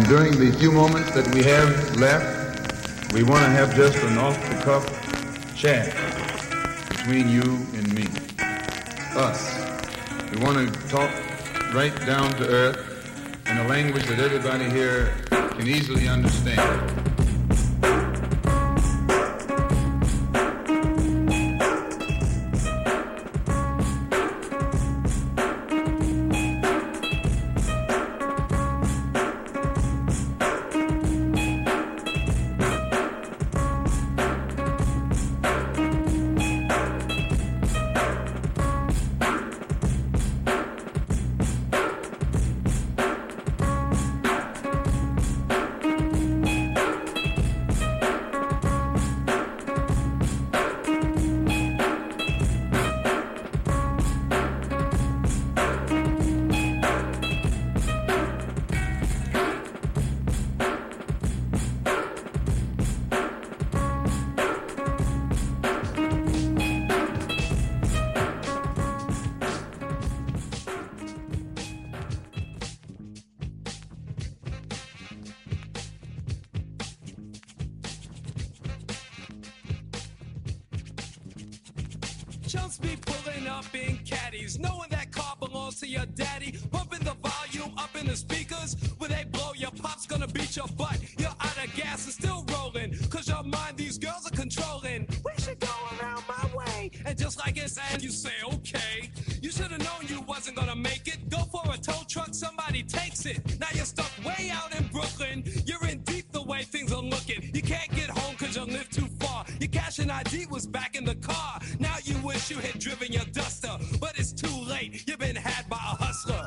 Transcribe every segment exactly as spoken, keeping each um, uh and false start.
And during the few moments that we have left, we want to have just an off-the-cuff chat between you and me. Us. We want to talk right down to earth in a language that everybody here can easily understand. Chumps be pulling up in caddies, knowing that car belongs to your daddy. Pumping the volume up in the speakers. When they blow, your pop's gonna beat your butt. You're out of gas and still rolling, cause your mind these girls are controlling. We should go around my way. And just like it's and you say, okay. You should have known you wasn't gonna make it. Go for a tow truck, somebody takes it. Now you're stuck way out in Brooklyn. You're in deep the way things are looking. You can't get home cause you live too far. Your cash and I D was back in the car. Now you wish you had driven your Duster, but it's too late. You've been had by a hustler.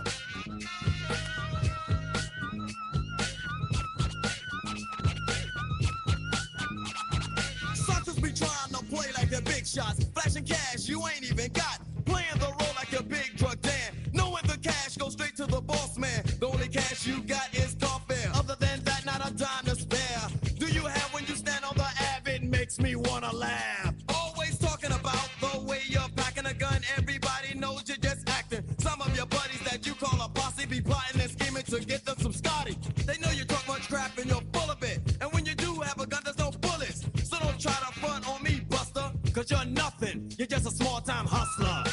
Suckers be trying to play like they're big shots, flashing cash you ain't even got, playing the role like a big drug dan, knowing the cash goes straight to the boss man. The only cash you got is car fare. Other than that, not a dime to spare. Do you have when you stand on the Ave? It makes me wanna laugh. Always talking about the way you're packing a gun. Everybody knows you're just acting. Some of your buddies that you call a posse be plotting and scheming to get them some Scotty. They know you talk much crap and you're full of it. And when you do have a gun, there's no bullets. So don't try to front on me, Buster, cause you're nothing. You're just a small-time hustler.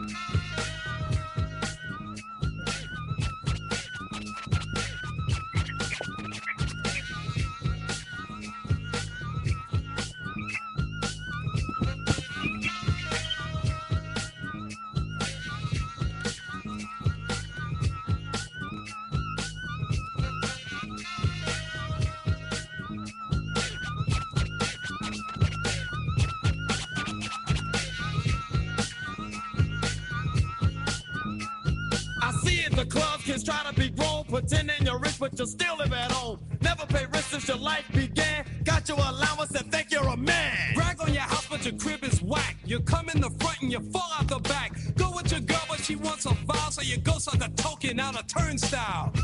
The clubs kids try to be grown, pretending you're rich, but you still live at home. Never pay rent since your life began. Got your allowance and think you're a man. Brag on your house, but your crib is whack. You come in the front and you fall out the back. Go with your girl, but she wants a foul, so you go suck a token out a turnstile.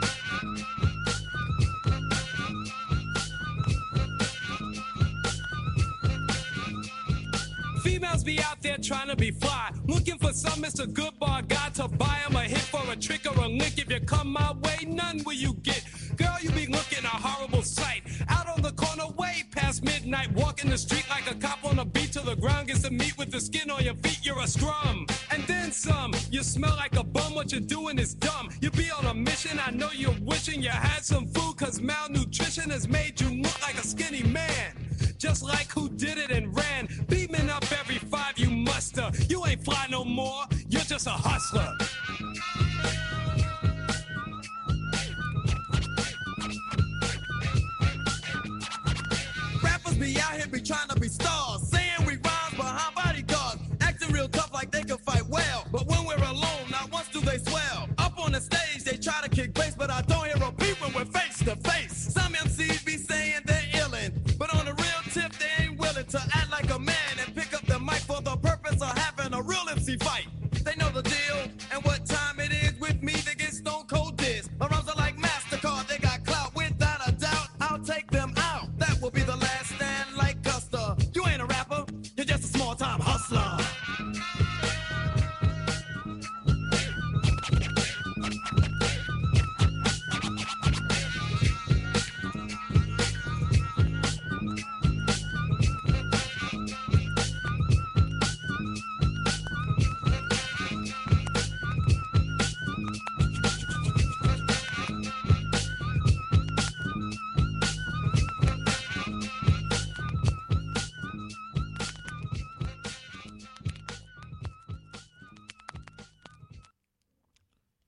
Females be out there trying to be fly, looking for some Mister Goodbar guy to buy them a hit for a trick or a lick. If you come my way, none will you get. Girl, you be looking a horrible sight. Out on the corner way past midnight, walking the street like a cop on a beat till the ground gets to meet with the skin on your feet. You're a scrum, and then some. You smell like a bum, what you're doing is dumb. You be on a mission, I know you're wishing you had some food, cause malnutrition has made you look like a skinny man. Just like who did it and ran, beaming up every five you muster. You ain't fly no more, you're just a hustler. Rappers be out here be trying to be stars, saying we rhymes behind bodyguards, acting real tough like they can fight well. But when we're alone, not once do they swell. Up on the stage, they try to kick bass, but I don't hear a beat when we're face to face. Some M Cs be saying they're illin', but on the real tip, they ain't willing to act like a man and pick up the mic for the purpose of having a real M C fight. They know the deal, and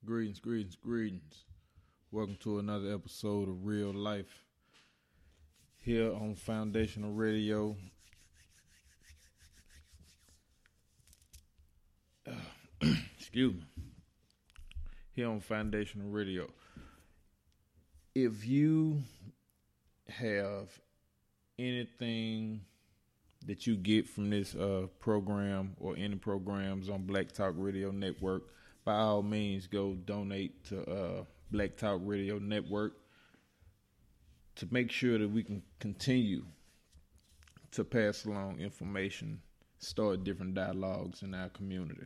Greetings, greetings, greetings. Welcome to another episode of Real Life here on Foundational Radio. Uh, excuse me. Here on Foundational Radio. If you have anything that you get from this uh, program or any programs on Black Talk Radio Network, by all means, go donate to uh, Black Talk Radio Network to make sure that we can continue to pass along information, start different dialogues in our community.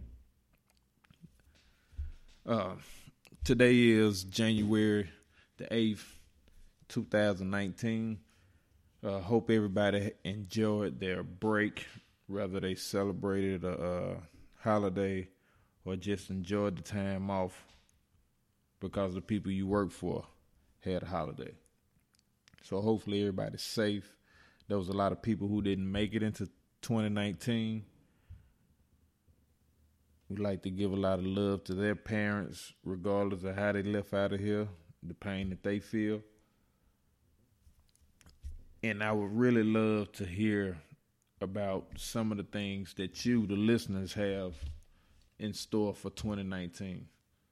Uh, today is January the eighth, two thousand nineteen. Uh, hope everybody enjoyed their break, whether they celebrated a, a holiday or just enjoyed the time off because the people you work for had a holiday. So hopefully everybody's safe. There was a lot of people who didn't make it into twenty nineteen. We'd like to give a lot of love to their parents, regardless of how they left out of here, the pain that they feel. And I would really love to hear about some of the things that you, the listeners, have in store for twenty nineteen.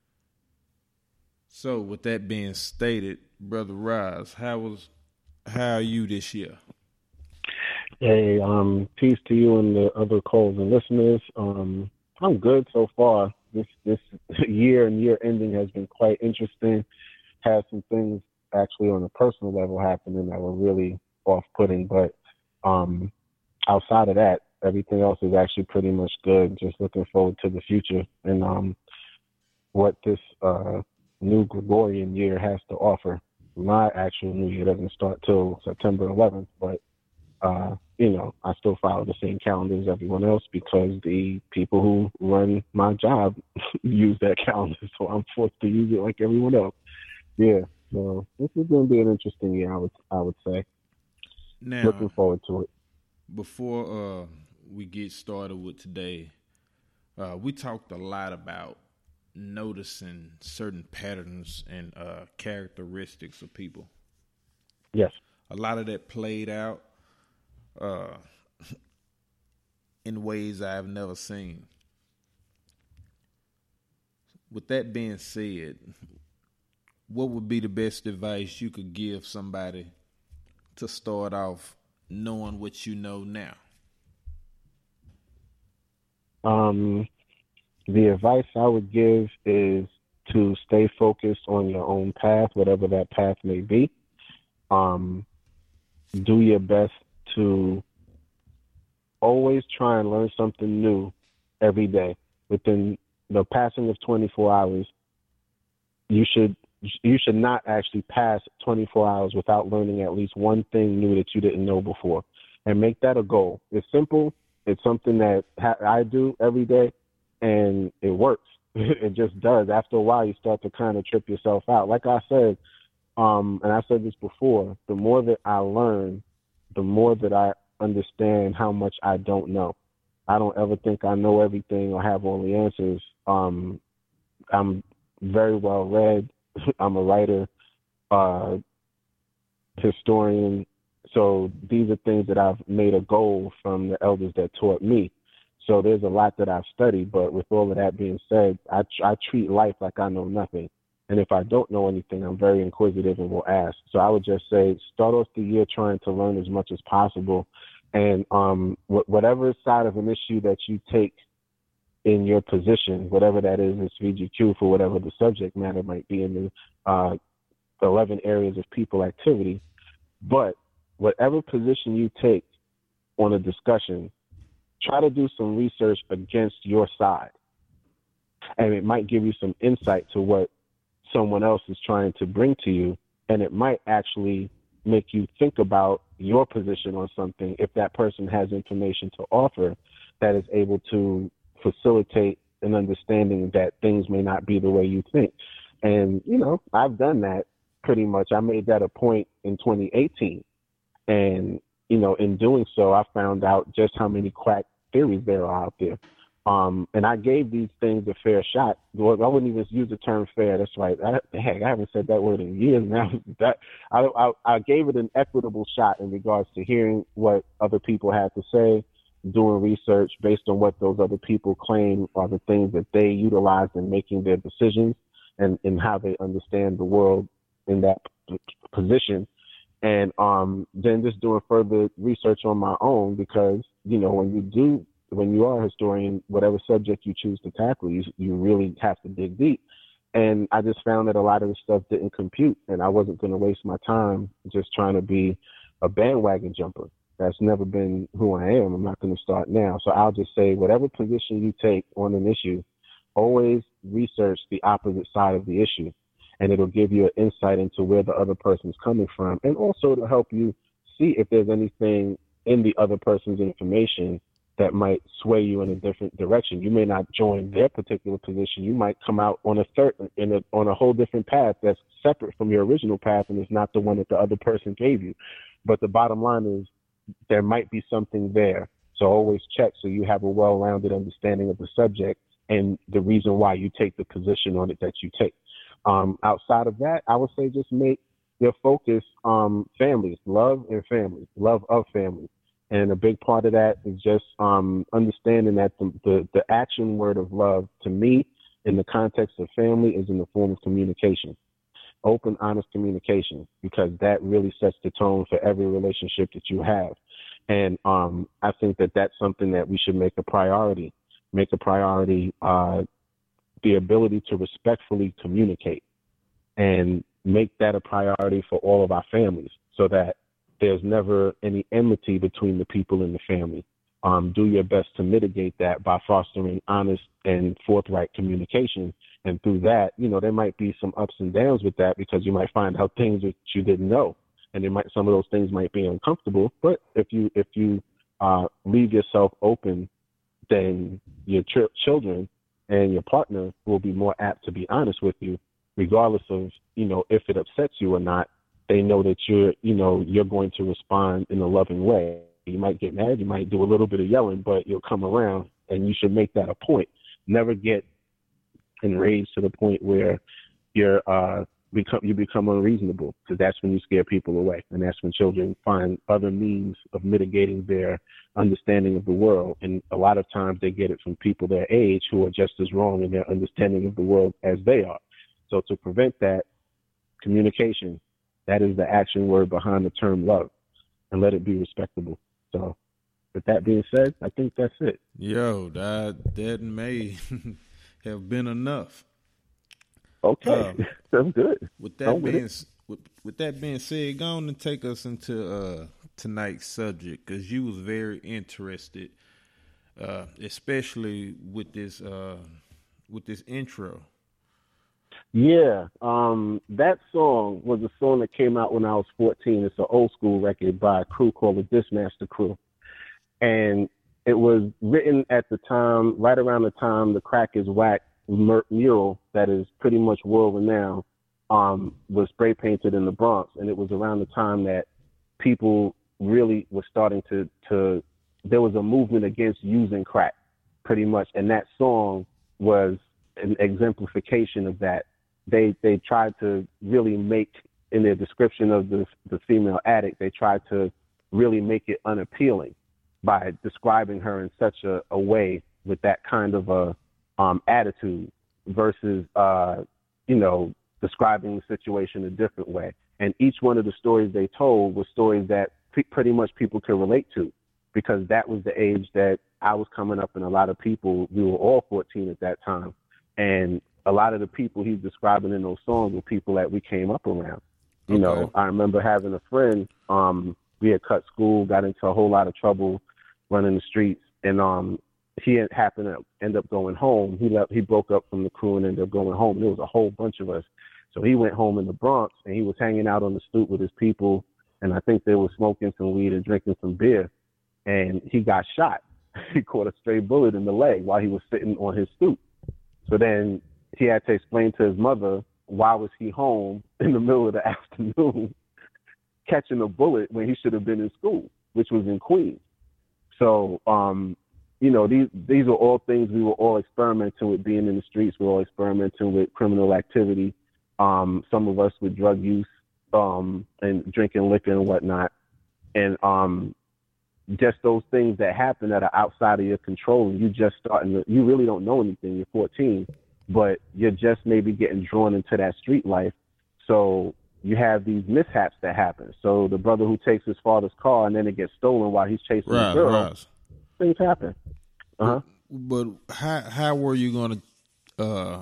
So with that being stated, Brother Roz, how was how are you this year? Hey, um, peace to you and the other calls and listeners. Um, I'm good so far. This this year and year ending has been quite interesting. Had some things actually on a personal level happening that were really off-putting, but um, outside of that, everything else is actually pretty much good. Just looking forward to the future and um, what this uh, new Gregorian year has to offer. My actual new year doesn't start till September eleventh, but uh, you know, I still follow the same calendar as everyone else because the people who run my job use that calendar, so I'm forced to use it like everyone else. Yeah, so this is going to be an interesting year, I would I would say. Now, looking forward to it. Before uh, we get started with today, uh, we talked a lot about noticing certain patterns and uh, characteristics of people. Yes. A lot of that played out uh, in ways I've never seen. With that being said, what would be the best advice you could give somebody to start off knowing what you know now? Um, the advice I would give is to stay focused on your own path, whatever that path may be. Um, do your best to always try and learn something new every day. Within the passing of twenty-four hours, you should you should not actually pass twenty-four hours without learning at least one thing new that you didn't know before, and make that a goal. It's simple. It's something that ha- I do every day, and it works. It just does. After a while, you start to kind of trip yourself out. Like I said, um, and I said this before, the more that I learn, the more that I understand how much I don't know. I don't ever think I know everything or have all the answers. Um, I'm very well read. I'm a writer, uh, historian. So these are things that I've made a goal from the elders that taught me. So there's a lot that I've studied, but with all of that being said, I, I treat life like I know nothing. And if I don't know anything, I'm very inquisitive and will ask. So I would just say, start off the year trying to learn as much as possible. And um, wh- whatever side of an issue that you take in your position, whatever that is, it's V G Q for whatever the subject matter might be in the uh, eleven areas of people activity. But whatever position you take on a discussion, try to do some research against your side. And it might give you some insight to what someone else is trying to bring to you. And it might actually make you think about your position on something if that person has information to offer that is able to facilitate an understanding that things may not be the way you think. And, you know, I've done that pretty much. I made that a point in twenty eighteen. And, you know, in doing so, I found out just how many quack theories there are out there. Um, and I gave these things a fair shot. Well, I wouldn't even use the term fair. That's right. I, heck, I haven't said that word in years now. That I, I, I gave it an equitable shot in regards to hearing what other people had to say, doing research based on what those other people claim are the things that they utilize in making their decisions and, and how they understand the world in that p- position. And um, then just doing further research on my own, because, you know, when you do, when you are a historian, whatever subject you choose to tackle, you, you really have to dig deep. And I just found that a lot of the stuff didn't compute, and I wasn't going to waste my time just trying to be a bandwagon jumper. That's never been who I am. I'm not going to start now. So I'll just say, whatever position you take on an issue, always research the opposite side of the issue, and it'll give you an insight into where the other person's coming from. And also it'll help you see if there's anything in the other person's information that might sway you in a different direction. You may not join their particular position. You might come out on a third, in a, on a whole different path that's separate from your original path, and it's not the one that the other person gave you. But the bottom line is, there might be something there. So always check so you have a well-rounded understanding of the subject and the reason why you take the position on it that you take. Um, outside of that, I would say just make your focus um, families, love and families, love of families. And a big part of that is just um, understanding that the, the, the action word of love, to me, in the context of family, is in the form of communication. Open, honest communication, because that really sets the tone for every relationship that you have. And um, I think that that's something that we should make a priority, make a priority, uh, the ability to respectfully communicate, and make that a priority for all of our families, so that there's never any enmity between the people in the family. Um, do your best to mitigate that by fostering honest and forthright communication. And through that, you know, there might be some ups and downs with that, because you might find out things that you didn't know, and there might, some of those things might be uncomfortable. But if you if you uh, leave yourself open, then your ch- children and your partner will be more apt to be honest with you, regardless of, you know, if it upsets you or not. They know that you're, you know, you're going to respond in a loving way. You might get mad, you might do a little bit of yelling, but you'll come around, and you should make that a point. Never get enraged to the point where you're uh, become you become unreasonable, because that's when you scare people away, and that's when children find other means of mitigating their understanding of the world. And a lot of times they get it from people their age who are just as wrong in their understanding of the world as they are. So to prevent that, communication, that is the action word behind the term love, and let it be respectable. So with that being said, I think that's it. Yo, that, that may have been enough. Okay, um, that's good. With that being with, with that being said, go on and take us into uh, tonight's subject, because you was very interested, uh, especially with this uh, with this intro. Yeah, um, that song was a song that came out when I was fourteen. It's an old school record by a crew called the Dismaster Crew. And it was written at the time, right around the time the Crack is Whack mural that is pretty much world renowned um, was spray painted in the Bronx. And it was around the time that people really were starting to, to there was a movement against using crack, pretty much. And that song was an exemplification of that. They they tried to really make, in their description of the the female addict, they tried to really make it unappealing by describing her in such a, a way with that kind of a um, attitude versus, uh, you know, describing the situation a different way. And each one of the stories they told was stories that pre- pretty much people could relate to, because that was the age that I was coming up, and a lot of people, we were all fourteen at that time. And a lot of the people he's describing in those songs were people that we came up around. You okay. know, I remember having a friend, um, we had cut school, got into a whole lot of trouble running the streets, and um, he had happened to end up going home. He left, he broke up from the crew and ended up going home. There was a whole bunch of us. So he went home in the Bronx, and he was hanging out on the stoop with his people, and I think they were smoking some weed and drinking some beer, and he got shot. He caught a stray bullet in the leg while he was sitting on his stoop. So then he had to explain to his mother, why was he home in the middle of the afternoon catching a bullet when he should have been in school, which was in Queens. So um, you know, these these are all things we were all experimenting with being in the streets. We were all experimenting with criminal activity. Um, some of us with drug use um, and drinking liquor and whatnot. And um, just those things that happen that are outside of your control. And you just starting to, you really don't know anything. You're fourteen, but you're just maybe getting drawn into that street life. So you have these mishaps that happen. So the brother who takes his father's car and then it gets stolen while he's chasing Right, the girl, right. things happen. Uh-huh. But how how were you gonna uh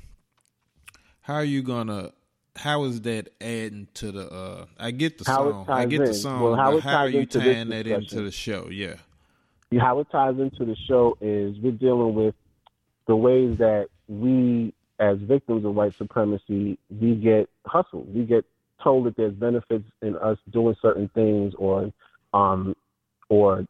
how are you gonna how is that adding to the uh I get the How it song. I ties get in. the song, Well, how but it how are ties you into this tying that discussion. into the show? Yeah. How it ties into the show is we're dealing with the ways that we, as victims of white supremacy, we get hustled. We get told that there's benefits in us doing certain things or um or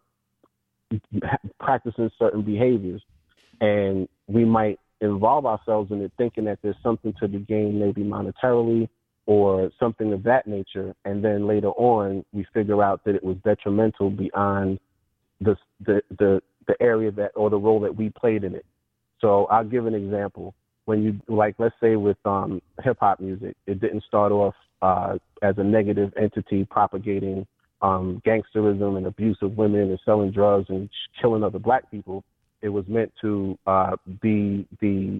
practicing certain behaviors, and we might involve ourselves in it thinking that there's something to be gained, maybe monetarily or something of that nature, and then later on we figure out that it was detrimental beyond the the the, the area that or the role that we played in it. So I'll give an example. When you, like, let's say with um, hip hop music, it didn't start off uh, as a negative entity propagating um, gangsterism and abuse of women and selling drugs and killing other black people. It was meant to uh, be the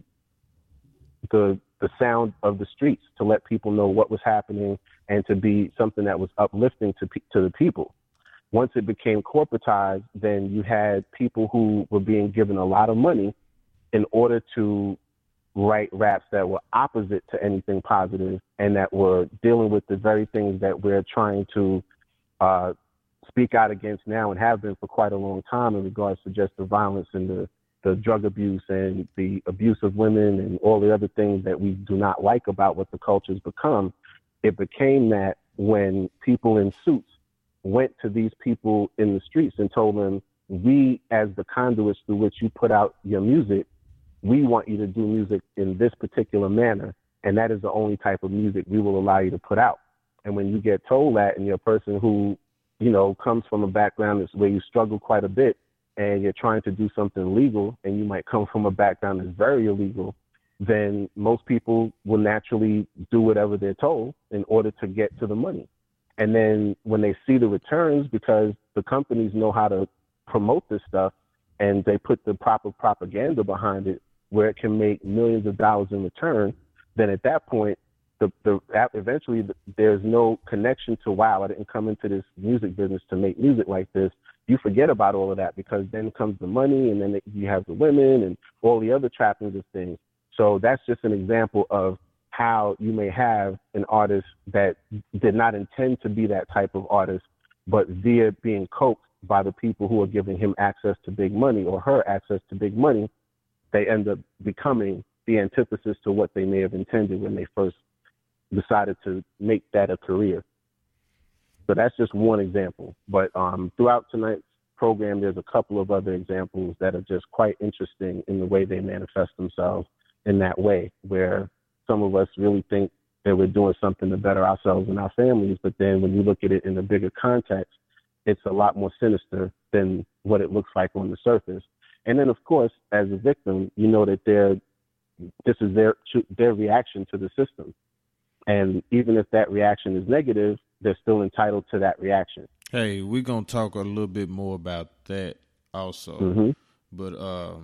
the the sound of the streets, to let people know what was happening and to be something that was uplifting to pe- to the people. Once it became corporatized, then you had people who were being given a lot of money in order to write raps that were opposite to anything positive and that were dealing with the very things that we're trying to uh, speak out against now and have been for quite a long time in regards to just the violence and the, the drug abuse and the abuse of women and all the other things that we do not like about what the culture's become. It became that when people in suits went to these people in the streets and told them, we, as the conduits through which you put out your music, we want you to do music in this particular manner, and that is the only type of music we will allow you to put out. And when you get told that, and you're a person who, you know, comes from a background that's where you struggle quite a bit, and you're trying to do something legal, and you might come from a background that's very illegal, then most people will naturally do whatever they're told in order to get to the money. And then when they see the returns, because the companies know how to promote this stuff and they put the proper propaganda behind it where it can make millions of dollars in return, then at that point, the, the eventually there's no connection to, wow, I didn't come into this music business to make music like this. You forget about all of that because then comes the money and then you have the women and all the other trappings of things. So that's just an example of how you may have an artist that did not intend to be that type of artist, but via being coaxed by the people who are giving him access to big money or her access to big money, they end up becoming the antithesis to what they may have intended when they first decided to make that a career. So that's just one example. But um, throughout tonight's program, there's a couple of other examples that are just quite interesting in the way they manifest themselves in that way, where some of us really think that we're doing something to better ourselves and our families. But then when you look at it in a bigger context, it's a lot more sinister than what it looks like on the surface. And then, of course, as a victim, you know that they're, this is their their reaction to the system. And even if that reaction is negative, they're still entitled to that reaction. Hey, we're going to talk a little bit more about that also. Mm-hmm. But uh,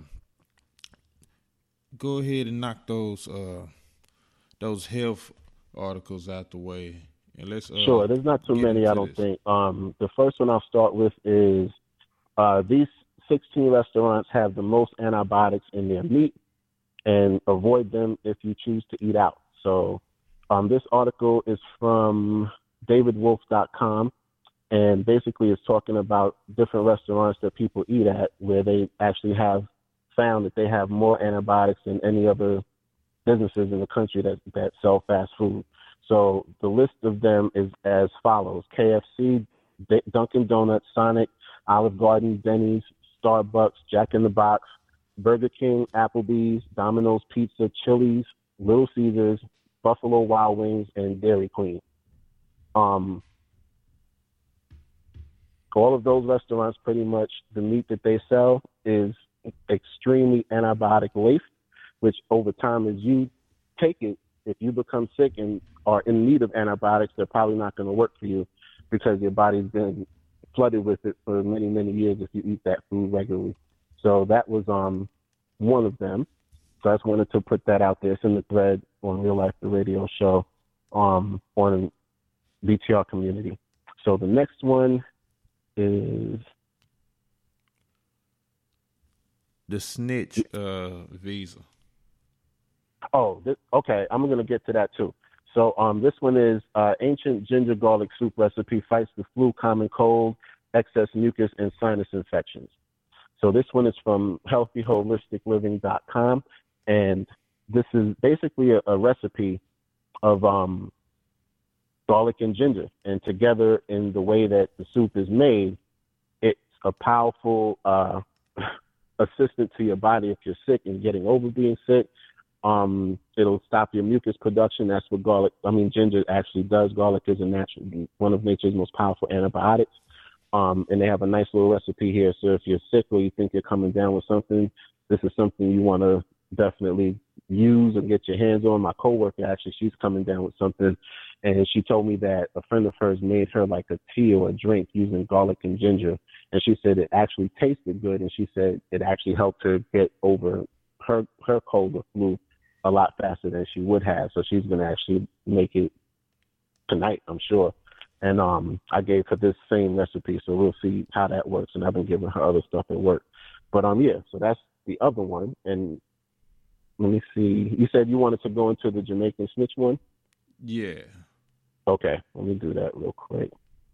go ahead and knock those uh, those health articles out the way. And let's, uh, sure, there's not too many, I don't this. think. Um, the first one I'll start with is uh, these sixteen restaurants have the most antibiotics in their meat, and avoid them if you choose to eat out. So um, this article is from david wolf dot com, and basically it's talking about different restaurants that people eat at where they actually have found that they have more antibiotics than any other businesses in the country that, that sell fast food. So the list of them is as follows: K F C, Dunkin' Donuts, Sonic, Olive Garden, Denny's, Starbucks, Jack in the Box, Burger King, Applebee's, Domino's Pizza, Chili's, Little Caesars, Buffalo Wild Wings, and Dairy Queen. Um, all of those restaurants, pretty much the meat that they sell is extremely antibiotic laced, which over time, as you take it, if you become sick and are in need of antibiotics, they're probably not going to work for you because your body's been flooded with it for many, many years if you eat that food regularly. So that was um one of them. So I just wanted to put that out there. It's in the thread on Real Life, the radio show um, on B T R community. So the next one is the snitch uh, visa. Oh, this, okay. I'm going to get to that too. So um, this one is uh, ancient ginger garlic soup recipe fights the flu, common cold, excess mucus, and sinus infections. So this one is from healthy holistic living dot com. And this is basically a, a recipe of um, garlic and ginger. And together in the way that the soup is made, it's a powerful uh, assistant to your body if you're sick and getting over being sick. Um, it'll stop your mucus production. That's what garlic, I mean, ginger actually does. Garlic is a natural, one of nature's most powerful antibiotics. Um, and they have a nice little recipe here. So if you're sick or you think you're coming down with something, this is something you want to definitely use and get your hands on. My coworker, actually, she's coming down with something. And she told me that a friend of hers made her like a tea or a drink using garlic and ginger. And she said it actually tasted good. And she said it actually helped her get over her, her cold or flu a lot faster than she would have. So she's going to actually make it tonight, I'm sure. And um, I gave her this same recipe, so we'll see how that works. And I've been giving her other stuff at work. But um, yeah, so that's the other one. And let me see. You said you wanted to go into the Jamaican snitch one? Yeah. Okay, let me do that real quick.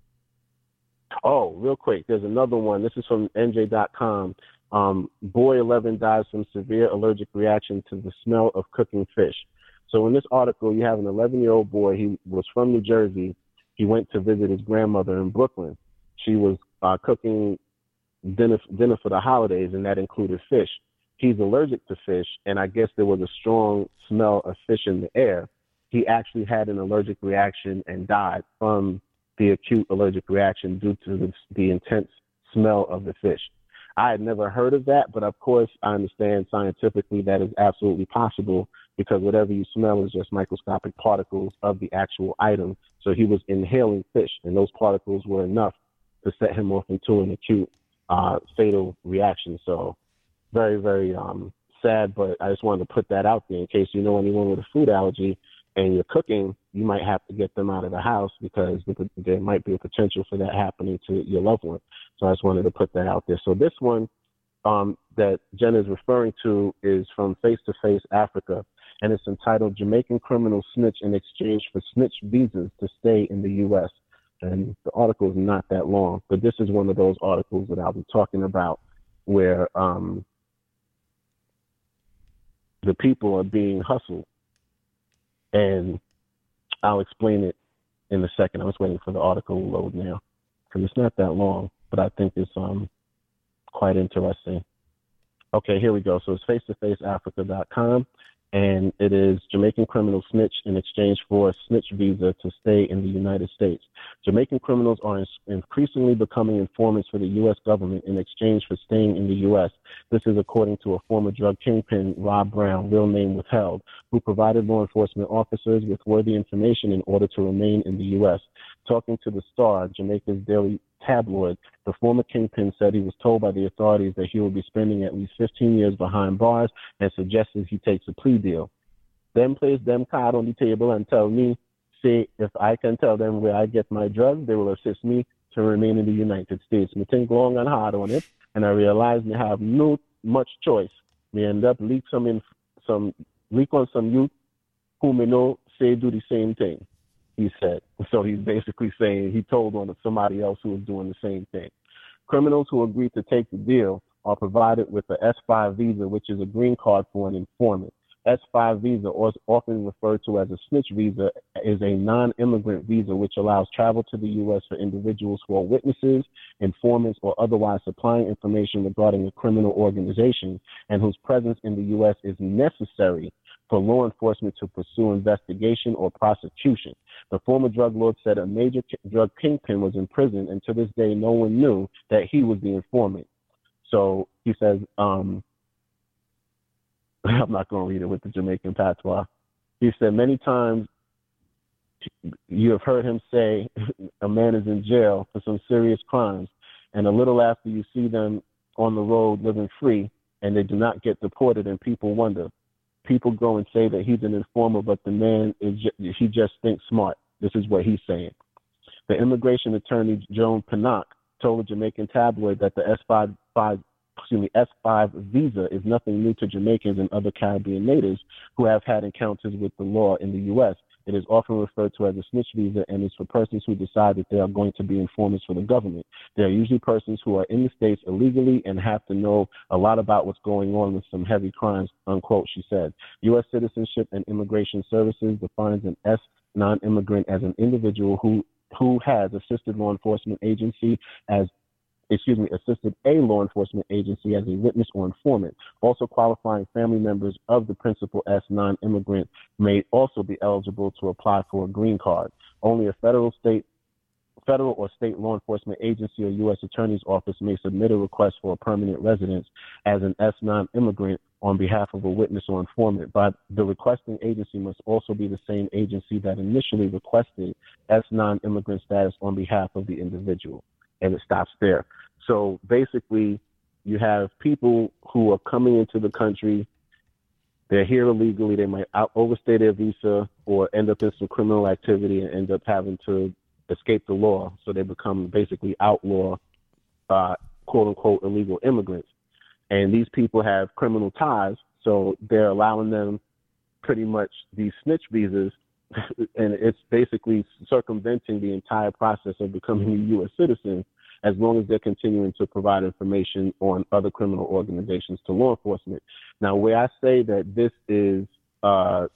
Oh, real quick, there's another one. This is from N J dot com. Um, boy eleven dies from severe allergic reaction to the smell of cooking fish. So in this article, you have an eleven-year-old boy. He was from New Jersey. He went to visit his grandmother in Brooklyn. She was uh, cooking dinner, dinner for the holidays, and that included fish. He's allergic to fish, and I guess there was a strong smell of fish in the air. He actually had an allergic reaction and died from the acute allergic reaction due to the, the intense smell of the fish. I had never heard of that, but of course I understand scientifically that is absolutely possible because whatever you smell is just microscopic particles of the actual item. So he was inhaling fish, and those particles were enough to set him off into an acute uh, fatal reaction. So very, very um, sad, but I just wanted to put that out there in case you know anyone with a food allergy and you're cooking, you might have to get them out of the house because there might be a potential for that happening to your loved one. So I just wanted to put that out there. So this one um, that Jen is referring to is from Face to Face Africa, and it's entitled Jamaican Criminals Snitch in Exchange for Snitch Visas to Stay in the U S. And the article is not that long, but this is one of those articles that I'll be talking about where um, the people are being hustled. And I'll explain it in a second. I was waiting for the article to load now because it's not that long, but I think it's um quite interesting. Okay, here we go. So it's face to face africa dot com, and it is Jamaican criminals snitch in exchange for a snitch visa to stay in the United States. Jamaican criminals are increasingly becoming informants for the U S government in exchange for staying in the U S. This is according to a former drug kingpin, Rob Brown, real name withheld, who provided law enforcement officers with worthy information in order to remain in the U S. Talking to the Star, Jamaica's daily tabloid, the former kingpin said he was told by the authorities that he will be spending at least fifteen years behind bars and suggested he takes a plea deal. Then place them card on the table and tell me, say, if I can tell them where I get my drugs, they will assist me to remain in the United States. Me think long and hard on it, and I realize me have no much choice. Me end up leak some in, some leak on some youth who me know say do the same thing, he said. So he's basically saying he told on somebody else who was doing the same thing. Criminals who agreed to take the deal are provided with the S five visa, which is a green card for an informant. S five visa, or often referred to as a snitch visa, is a non-immigrant visa which allows travel to the U S for individuals who are witnesses, informants, or otherwise supplying information regarding a criminal organization and whose presence in the U S is necessary for law enforcement to pursue investigation or prosecution. The former drug lord said a major k- drug kingpin was in prison, and to this day, no one knew that he was the informant. So he says, um, I'm not going to read it with the Jamaican patois. He said, many times you have heard him say a man is in jail for some serious crimes, and a little after you see them on the road living free, and they do not get deported, and people wonder. People go and say that he's an informer, but the man is ju- he just thinks smart. This is what he's saying. The immigration attorney Joan Pinnock told a Jamaican tabloid that the S five, five, excuse me, S five visa is nothing new to Jamaicans and other Caribbean natives who have had encounters with the law in the U S. It is often referred to as a snitch visa, and is for persons who decide that they are going to be informants for the government. They are usually persons who are in the States illegally and have to know a lot about what's going on with some heavy crimes, unquote, she said. U S Citizenship and Immigration Services defines an S non-immigrant as an individual who, who has assisted law enforcement agency as excuse me, assisted a law enforcement agency as a witness or informant. Also qualifying family members of the principal S non-immigrant may also be eligible to apply for a green card. Only a federal, state, federal or state law enforcement agency or U S Attorney's Office may submit a request for a permanent residence as an S non-immigrant on behalf of a witness or informant, but the requesting agency must also be the same agency that initially requested S non-immigrant status on behalf of the individual. And it stops there. So basically, you have people who are coming into the country. They're here illegally. They might out- overstay their visa or end up in some criminal activity and end up having to escape the law. So they become basically outlaw, uh, quote unquote, illegal immigrants. And these people have criminal ties. So they're allowing them pretty much these snitch visas. And it's basically circumventing the entire process of becoming a U S citizen, as long as they're continuing to provide information on other criminal organizations to law enforcement. Now, where I say that this is uh,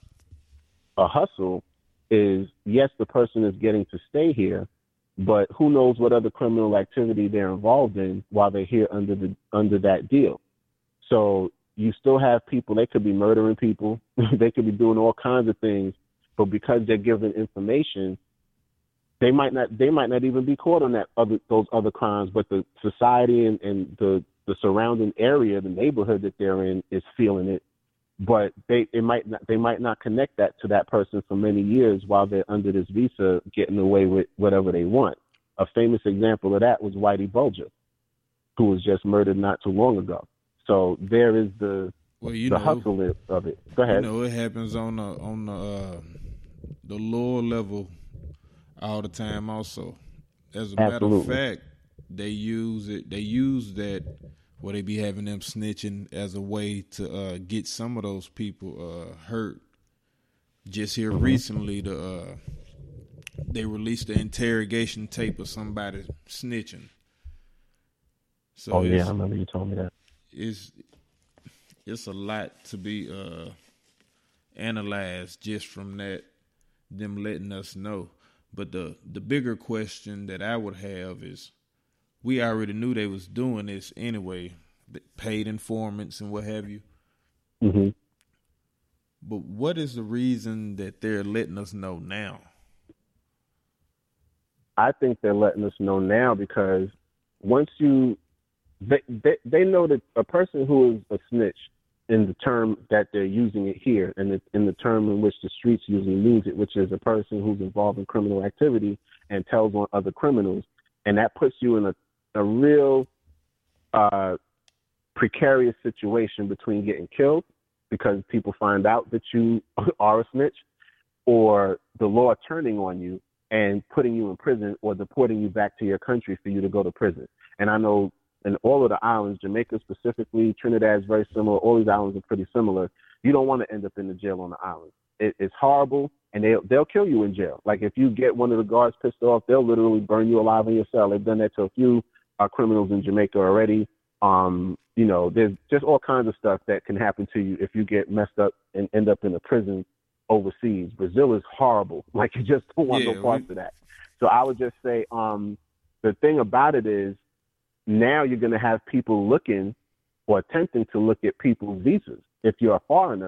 a hustle is, yes, the person is getting to stay here, but who knows what other criminal activity they're involved in while they're here under the under that deal. So you still have people, they could be murdering people, they could be doing all kinds of things, but because they're given information, They might not. They might not even be caught on that other those other crimes, but the society and, and the the surrounding area, the neighborhood that they're in, is feeling it. But they it might not. They might not connect that to that person for many years while they're under this visa, getting away with whatever they want. A famous example of that was Whitey Bulger, who was just murdered not too long ago. So there is the well, you the know, hustle of it. Go ahead. You know, it happens on the on the uh, the lower level all the time also. As a matter Absolutely. of fact, they use it they use that where they be having them snitching as a way to uh, get some of those people uh, hurt. Just here Mm-hmm. recently the uh, they released the interrogation tape of somebody snitching. So Oh yeah, it's- I remember you told me that. it's it's a lot to be uh, analyzed just from that, them letting us know. But the the bigger question that I would have is, we already knew they was doing this anyway, paid informants and what have you. Mm-hmm. But what is the reason that they're letting us know now? I think they're letting us know now because once you, they, they, they know that a person who is a snitch, in the term that they're using it here, and the, in the term in which the streets usually means it, which is a person who's involved in criminal activity and tells on other criminals, and that puts you in a, a real uh, precarious situation between getting killed because people find out that you are a snitch, or the law turning on you and putting you in prison or deporting you back to your country for you to go to prison. And I know in all of the islands, Jamaica specifically, Trinidad is very similar. All these islands are pretty similar. You don't want to end up in the jail on the island. It, it's horrible, and they'll, they'll kill you in jail. Like if you get one of the guards pissed off, they'll literally burn you alive in your cell. They've done that to a few uh, criminals in Jamaica already. Um, you know, there's just all kinds of stuff that can happen to you if you get messed up and end up in a prison overseas. Brazil is horrible. Like you just don't want Yeah, no parts we- of that. So I would just say um, the thing about it is, now you're going to have people looking or attempting to look at people's visas, if you're a foreigner,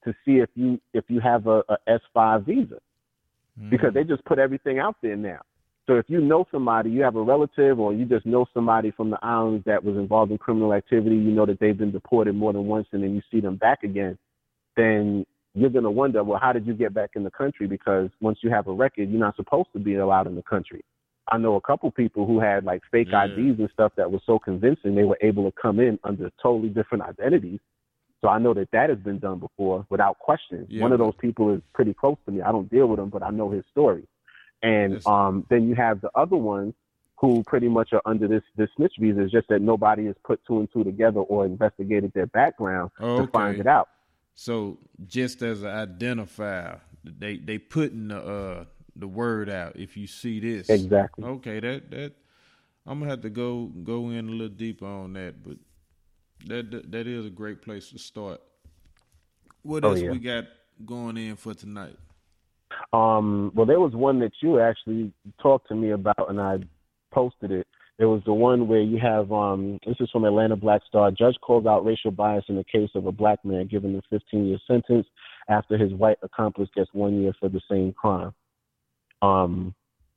to see if you if you have a, a S five visa, mm. because they just put everything out there now. So if you know somebody, you have a relative, or you just know somebody from the islands that was involved in criminal activity, you know that they've been deported more than once, and then you see them back again, then you're going to wonder, well, how did you get back in the country? Because once you have a record, you're not supposed to be allowed in the country. I know a couple people who had like fake yeah. I Ds and stuff that was so convincing they were able to come in under totally different identities. So I know that that has been done before without question. Yeah, One of those people is pretty close to me. I don't deal with him, but I know his story. And um, then you have the other ones who pretty much are under this, this snitch visa. It's just that nobody has put two and two together or investigated their background oh, to okay. find it out. So just as an identifier, they they putting the uh, the word out. If you see this, exactly. Okay, that that I'm gonna have to go go in a little deeper on that, but that that, that is a great place to start. What oh, else yeah. we got going in for tonight? Um, well, there was one that you actually talked to me about, and I posted it. It was the one where you have, um, this is from Atlanta Black Star. Judge calls out racial bias in the case of a black man given a fifteen-year sentence after his white accomplice gets one year for the same crime. Um,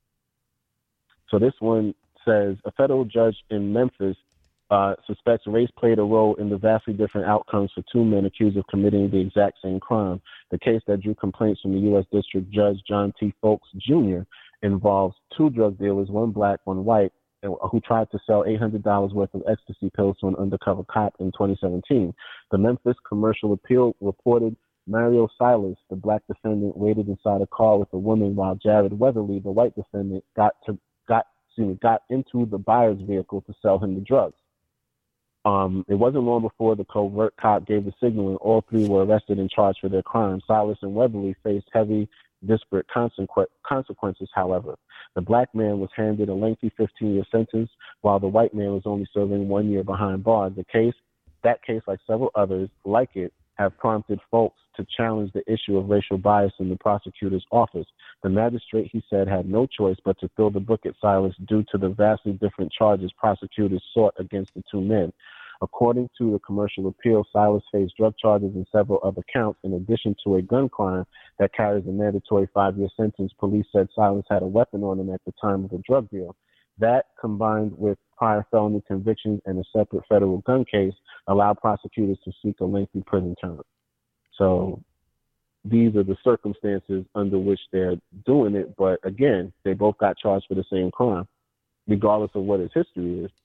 so this one says, a federal judge in Memphis uh, suspects race played a role in the vastly different outcomes for two men accused of committing the exact same crime. The case that drew complaints from the U S District Judge John T. Folks, Junior involves two drug dealers, one black, one white, who tried to sell eight hundred dollars worth of ecstasy pills to an undercover cop in twenty seventeen. The Memphis Commercial Appeal reported Mario Silas, the black defendant, waited inside a car with a woman while Jared Weatherly, the white defendant, got to got excuse me, got into the buyer's vehicle to sell him the drugs. Um, it wasn't long before the covert cop gave the signal, and all three were arrested and charged for their crimes. Silas and Weatherly faced heavy, disparate consequ- consequences, however. The black man was handed a lengthy fifteen-year sentence, while the white man was only serving one year behind bars. The case, that case, like several others like it, have prompted folks to challenge the issue of racial bias in the prosecutor's office. The magistrate, he said, had no choice but to throw the book at Silas due to the vastly different charges prosecutors sought against the two men. According to the commercial appeal, Silas faced drug charges and several other counts in addition to a gun crime that carries a mandatory five-year sentence. Police said Silas had a weapon on him at the time of the drug deal. That, combined with prior felony convictions and a separate federal gun case, allowed prosecutors to seek a lengthy prison term. So these are the circumstances under which they're doing it. But again, they both got charged for the same crime, regardless of what his history is.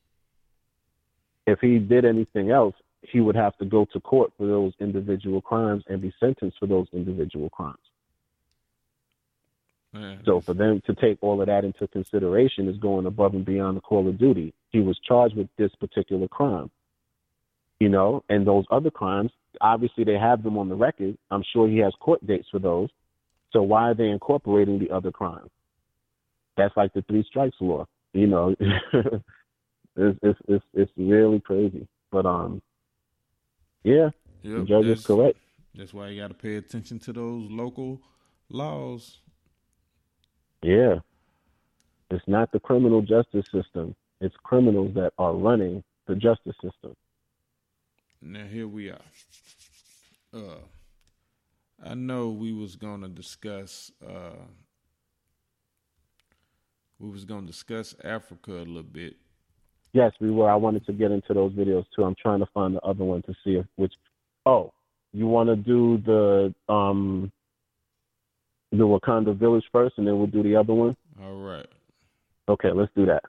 If he did anything else, he would have to go to court for those individual crimes and be sentenced for those individual crimes. Man. So for them to take all of that into consideration is going above and beyond the call of duty. He was charged with this particular crime, you know, and those other crimes, obviously they have them on the record. I'm sure he has court dates for those. So why are they incorporating the other crimes? That's like the three strikes law, you know. It's, it's it's it's really crazy, but um, yeah, yep, the judge is correct. That's why you got to pay attention to those local laws. Yeah, it's not the criminal justice system; it's criminals that are running the justice system. Now here we are. Uh, I know we was gonna discuss. Uh, we was gonna discuss Africa a little bit. Yes, we were. I wanted to get into those videos too. I'm trying to find the other one to see if which. Oh, you want to do the um the Wakanda Village first, and then we'll do the other one. All right. Okay, let's do that.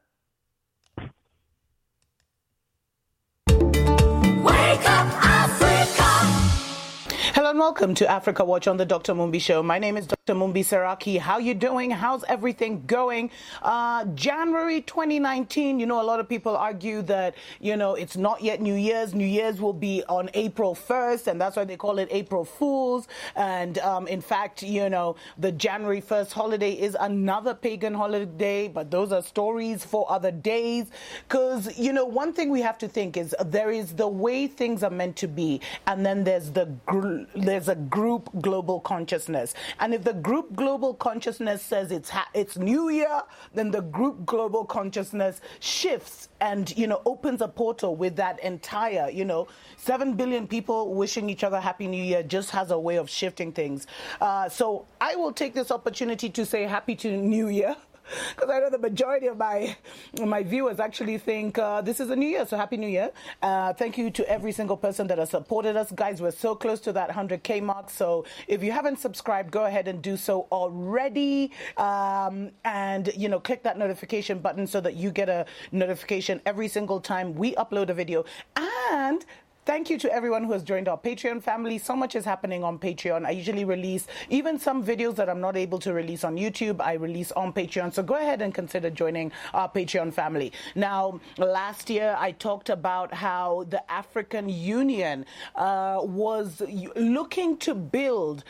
Wake up, Africa! Hello and welcome to Africa Watch on the Doctor Mumbi Show. My name is Doctor Mumbi Saraki. How you doing? How's everything going? Uh, January twenty nineteen, you know, a lot of people argue that, you know, it's not yet New Year's. New Year's will be on April first, and that's why they call it April Fools. And um, in fact, you know, the January first holiday is another pagan holiday, but those are stories for other days. Because, you know, one thing we have to think is there is the way things are meant to be, and then there's the gr- there's a group global consciousness. And if the group global consciousness says it's ha- it's New Year, then the group global consciousness shifts and, you know, opens a portal with that entire, you know, seven billion people wishing each other Happy New Year just has a way of shifting things. Uh, so I will take this opportunity to say Happy to New Year, because I know the majority of my my viewers actually think uh, this is a new year, so Happy New Year. Uh, thank you to every single person that has supported us. Guys, we're so close to that one hundred K mark, so if you haven't subscribed, go ahead and do so already. Um, and, you know, click that notification button so that you get a notification every single time we upload a video. And thank you to everyone who has joined our Patreon family. So much is happening on Patreon. I usually release even some videos that I'm not able to release on YouTube, I release on Patreon. So go ahead and consider joining our Patreon family. Now, last year I talked about how the African Union uh, was looking to build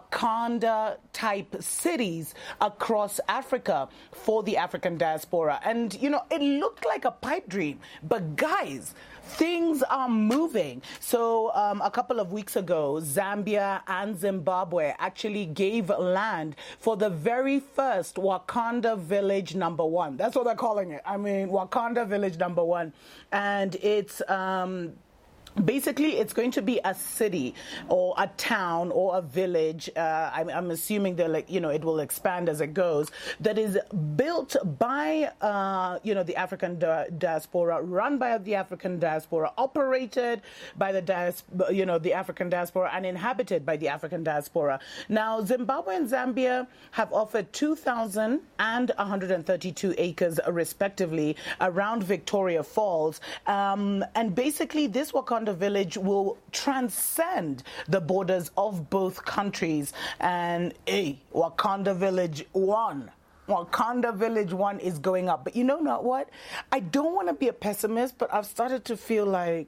Wakanda-type cities across Africa for the African diaspora. And, you know, it looked like a pipe dream. But guys, things are moving. So um, a couple of weeks ago, Zambia and Zimbabwe actually gave land for the very first Wakanda Village number one. That's what they're calling it. I mean, Wakanda Village number one. And it's... Um, Basically, it's going to be a city or a town or a village. Uh, I'm, I'm assuming they're like, you know, it will expand as it goes. That is built by, uh, you know, the African di- diaspora, run by the African diaspora, operated by the diaspora, you know, the African diaspora, and inhabited by the African diaspora. Now, Zimbabwe and Zambia have offered two thousand and one hundred thirty-two acres, respectively, around Victoria Falls, um, and basically, this Wakanda Village will transcend the borders of both countries. And hey, Wakanda Village one. Wakanda Village one is going up. But you know not what? I don't want to be a pessimist, but I've started to feel like,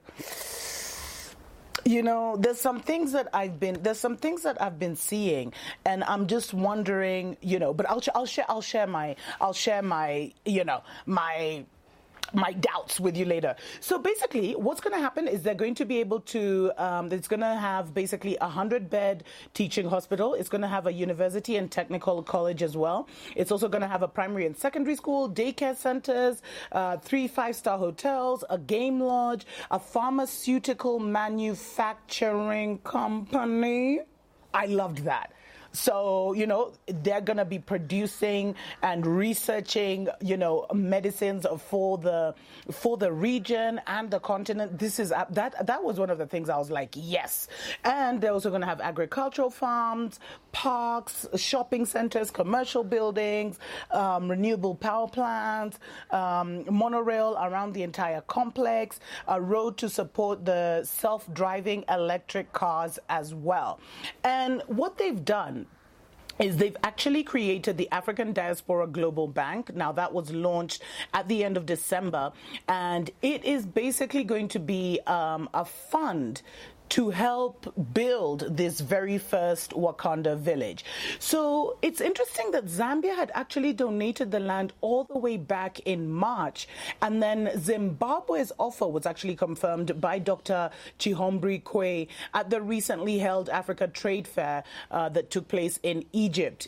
you know, there's some things that I've been there's some things that I've been seeing, and I'm just wondering, you know. But I'll I'll share I'll share my I'll share my you know my. my doubts with you later. So basically, what's going to happen is they're going to be able to, um, it's going to have basically a hundred-bed teaching hospital. It's going to have a university and technical college as well. It's also going to have a primary and secondary school, daycare centers, uh, three five-star hotels, a game lodge, a pharmaceutical manufacturing company. I loved that. So, you know, they're going to be producing and researching, you know, medicines for the for the region and the continent. This is that that was one of the things I was like, yes. And they're also going to have agricultural farms, parks, shopping centers, commercial buildings, um, renewable power plants, um, monorail around the entire complex, a road to support the self-driving electric cars as well. And what they've done is they've actually created the African Diaspora Global Bank. Now, that was launched at the end of December, and it is basically going to be um, a fund to help build this very first Wakanda village. So it's interesting that Zambia had actually donated the land all the way back in March, and then Zimbabwe's offer was actually confirmed by Doctor Chihombre Kwe at the recently held Africa Trade Fair uh, that took place in Egypt.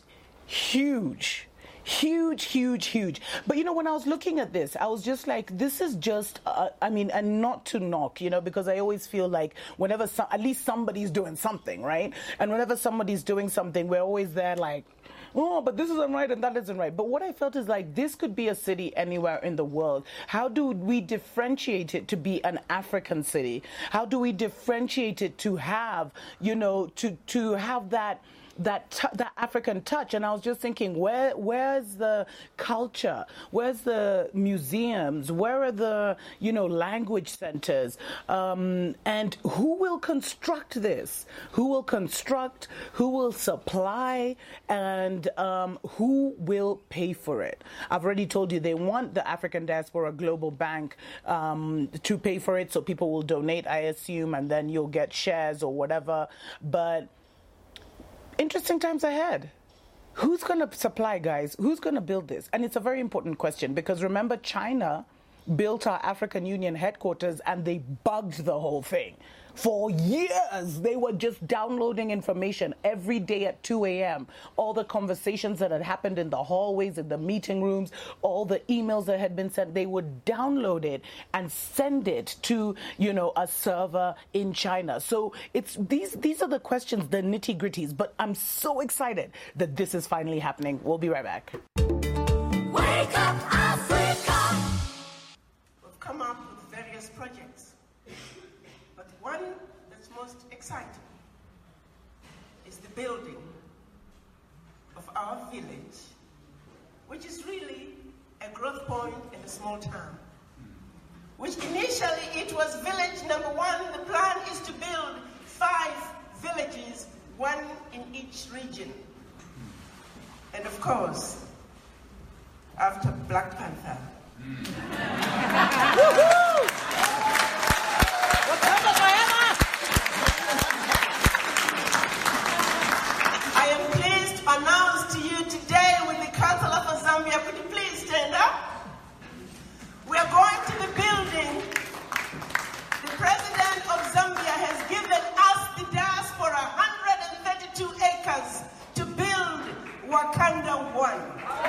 Huge. Huge, huge, huge. But, you know, when I was looking at this, I was just like, this is just, uh, I mean, and not to knock, you know, because I always feel like whenever, some, at least somebody's doing something, right? And whenever somebody's doing something, we're always there like, oh, but this isn't right and that isn't right. But what I felt is like, this could be a city anywhere in the world. How do we differentiate it to be an African city? How do we differentiate it to have, you know, to, to have that, that t- that African touch? And I was just thinking, where where's the culture? Where's the museums? Where are the, you know, language centers? Um, and who will construct this? Who will construct? Who will supply? And um, who will pay for it? I've already told you they want the African Diaspora Global Bank um, to pay for it, so people will donate, I assume, and then you'll get shares or whatever. But interesting times ahead. Who's going to supply, guys? Who's going to build this? And it's a very important question, because remember, China built our African Union headquarters and they bugged the whole thing. For years, they were just downloading information every day at two a.m. All the conversations that had happened in the hallways, in the meeting rooms, all the emails that had been sent, they would download it and send it to, you know, a server in China. So it's these these are the questions, the nitty-gritties. But I'm so excited that this is finally happening. We'll be right back. Wake up, Africa! We've come up with various projects. But the one that's most exciting is the building of our village, which is really a growth point in a small town. Which initially it was village number one. The plan is to build five villages, one in each region. And of course, after Black Panther. I am pleased to announce to you today with the Councillor for Zambia, could you please stand up? We are going to the building. The President of Zambia has given us, the diaspora, one hundred thirty-two acres to build Wakanda One.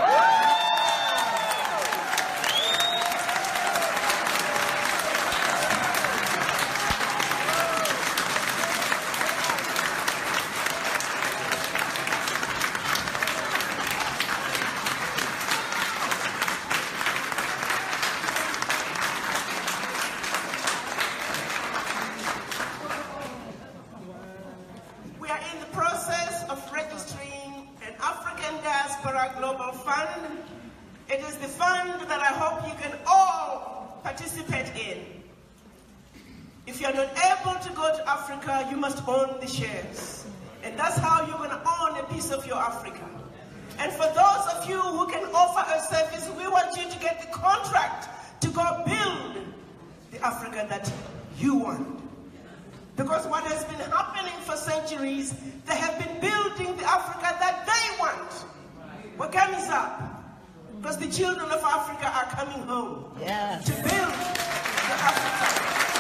We are in the process of registering an African Diaspora Global Fund. It is the fund that I hope you can all participate in. If you're not able to go to Africa, you must own the shares. And that's how you're going to own a piece of your Africa. And for those of you who can offer a service, we want you to get the contract to go build the Africa that you want. Because what has been happening for centuries, they have been building the Africa that they want. What time is up? Because the children of Africa are coming home Yeah. to build the Africa.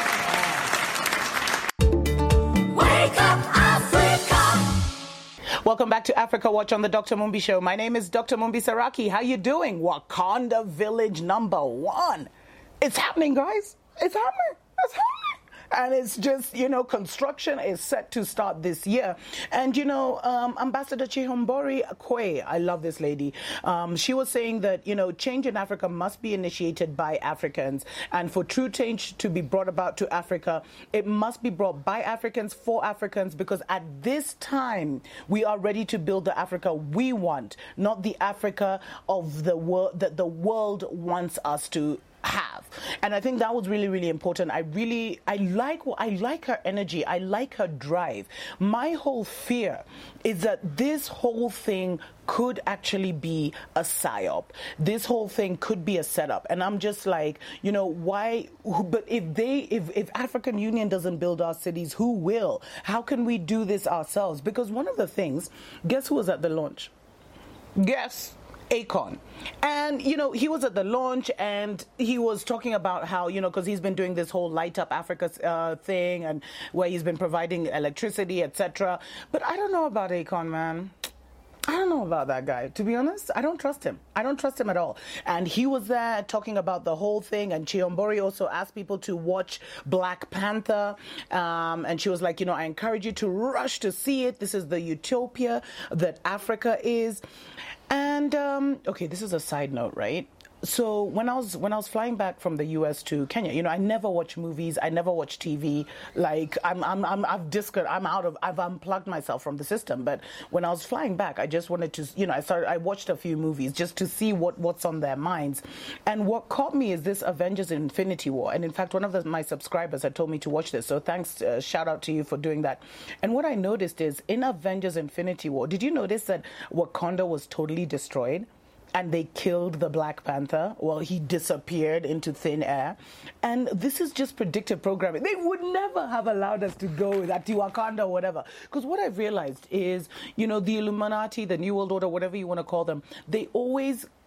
Wake up, Africa! Welcome back to Africa Watch on the Doctor Mumbi Show. My name is Doctor Mumbi Saraki. How you doing? Wakanda Village number one. It's happening, guys. It's happening. It's happening. And it's just, you know, construction is set to start this year. And, you know, um, Ambassador Chihombori Akwe, I love this lady. Um, she was saying that, you know, change in Africa must be initiated by Africans. And for true change to be brought about to Africa, it must be brought by Africans for Africans, because at this time, we are ready to build the Africa we want, not the Africa of the world that the world wants us to have. And I think that was really, really important. I really, I like, I like her energy. I like her drive. My whole fear is that this whole thing could actually be a psyop. This whole thing could be a setup. And I'm just like, you know, why? But if they, if, if African Union doesn't build our cities, who will? How can we do this ourselves? Because one of the things, guess who was at the launch? Guess. Akon. And, you know, he was at the launch and he was talking about how, you know, because he's been doing this whole Light Up Africa uh, thing, and where he's been providing electricity, et cetera. But I don't know about Akon, man. I don't know about that guy. To be honest, I don't trust him. I don't trust him at all. And he was there talking about the whole thing. And Chihombori also asked people to watch Black Panther. Um, and she was like, you know, I encourage you to rush to see it. This is the utopia that Africa is. And, um, okay, this is a side note, right? So when I was when I was flying back from the U S to Kenya, you know, I never watch movies, I never watch T V. Like I'm I'm I'm I've disc I'm out of I've unplugged myself from the system. But when I was flying back, I just wanted to, you know, I started I watched a few movies just to see what what's on their minds. And what caught me is this Avengers Infinity War. And in fact, one of the, my subscribers had told me to watch this. So thanks, uh, shout out to you for doing that. And what I noticed is in Avengers Infinity War, did you notice that Wakanda was totally destroyed? And they killed the Black Panther. Well, he disappeared into thin air. And this is just predictive programming. They would never have allowed us to go with that Wakanda or whatever. Because what I've realized is, you know, the Illuminati, the New World Order, whatever you want to call them, they always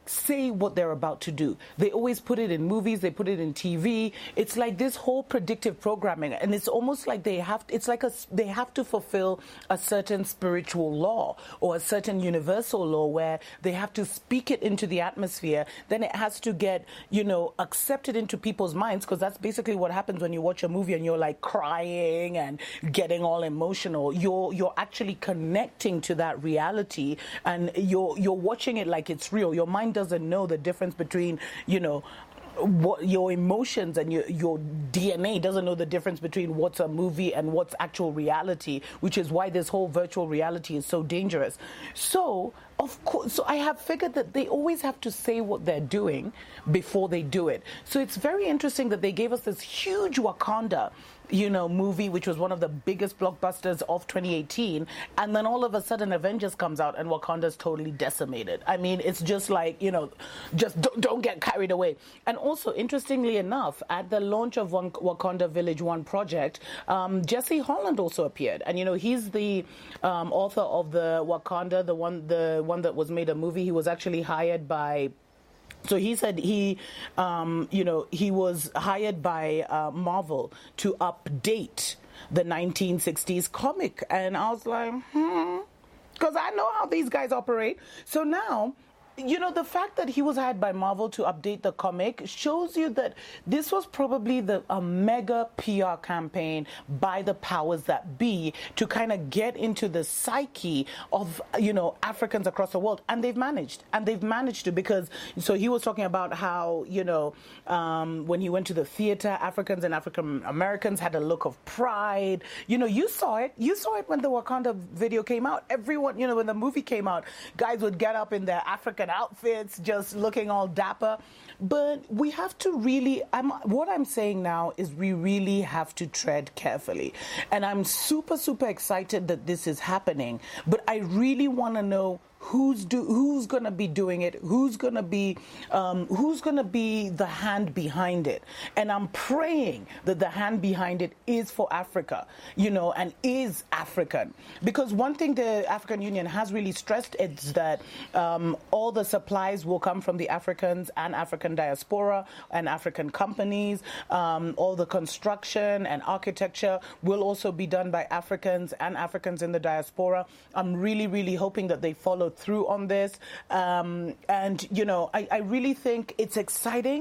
say what they're about to do. They always put it in movies, they put it in T V. It's like this whole predictive programming, and it's almost like they have, it's like a, they have to fulfill a certain spiritual law or a certain universal law where they have to speak it into the atmosphere. Then it has to get, you know, accepted into people's minds, because that's basically what happens when you watch a movie and you're like crying and getting all emotional. You're you're actually connecting to that reality, and you're you're watching it like it's real. Your mind doesn't know the difference between, you know, what your emotions and your your D N A doesn't know the difference between what's a movie and what's actual reality, which is why this whole virtual reality is so dangerous. So, of course, so I have figured that they always have to say what they're doing before they do it. So it's very interesting that they gave us this huge Wakanda, you know, movie, which was one of the biggest blockbusters of twenty eighteen, and then all of a sudden Avengers comes out and Wakanda's totally decimated. I mean, it's just like, you know, just don't, don't get carried away. And also, interestingly enough, at the launch of Wak- Wakanda Village One project, um, Jesse Holland also appeared, and you know, he's the um, author of the Wakanda, the one, the one that was made a movie. He was actually hired by. So he said he, um, you know, he was hired by uh, Marvel to update the nineteen sixties comic. And I was like, hmm, because I know how these guys operate. So now, you know, the fact that he was hired by Marvel to update the comic shows you that this was probably the a mega P R campaign by the powers that be to kind of get into the psyche of, you know, Africans across the world. And they've managed. And they've managed to, because, so he was talking about how, you know, um, when he went to the theater, Africans and African Americans had a look of pride. You know, you saw it. You saw it when the Wakanda video came out. Everyone, you know, when the movie came out, guys would get up in their African outfits, just looking all dapper. But we have to really, I'm, what I'm saying now is we really have to tread carefully. And I'm super, super excited that this is happening. But I really want to know who's do who's going to be doing it, who's going to be um, who's going to be the hand behind it. And I'm praying that the hand behind it is for Africa, you know, and is African. Because one thing the African Union has really stressed is that um, all the supplies will come from the Africans and African diaspora and African companies. Um, all the construction and architecture will also be done by Africans and Africans in the diaspora. I'm really, really hoping that they follow through on this. Um, and, you know, I, I really think it's exciting.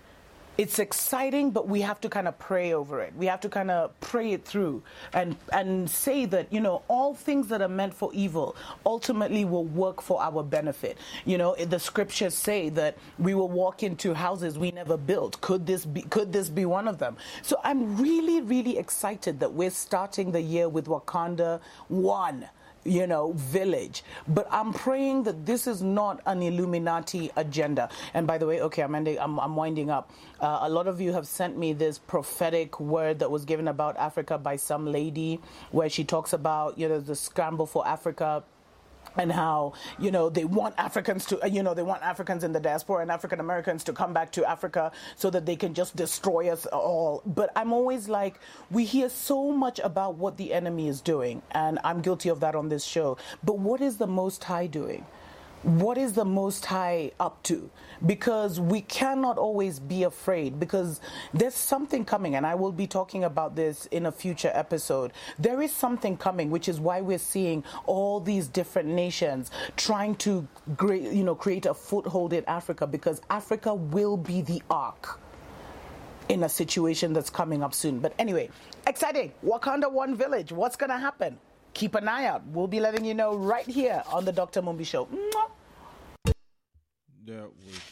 It's exciting, but we have to kind of pray over it. We have to kind of pray it through and and say that, you know, all things that are meant for evil ultimately will work for our benefit. You know, the scriptures say that we will walk into houses we never built. Could this be, could this be one of them? So I'm really, really excited that we're starting the year with Wakanda One, you know, village. But I'm praying that this is not an Illuminati agenda. And by the way, okay, I'm ending, I'm, I'm winding up. Uh, a lot of you have sent me this prophetic word that was given about Africa by some lady, where she talks about, you know, the scramble for Africa, and how, you know, they want Africans to, you know, they want Africans in the diaspora and African Americans to come back to Africa so that they can just destroy us all. But I'm always like, we hear so much about what the enemy is doing, and I'm guilty of that on this show. But what is the Most High doing? What is the Most High up to? Because we cannot always be afraid, because there's something coming, and I will be talking about this in a future episode. There is something coming, which is why we're seeing all these different nations trying to, you know, create a foothold in Africa, because Africa will be the ark in a situation that's coming up soon. But anyway, exciting. Wakanda One Village. What's going to happen? Keep an eye out. We'll be letting you know right here on the Doctor Mumbi Show. Mwah. That was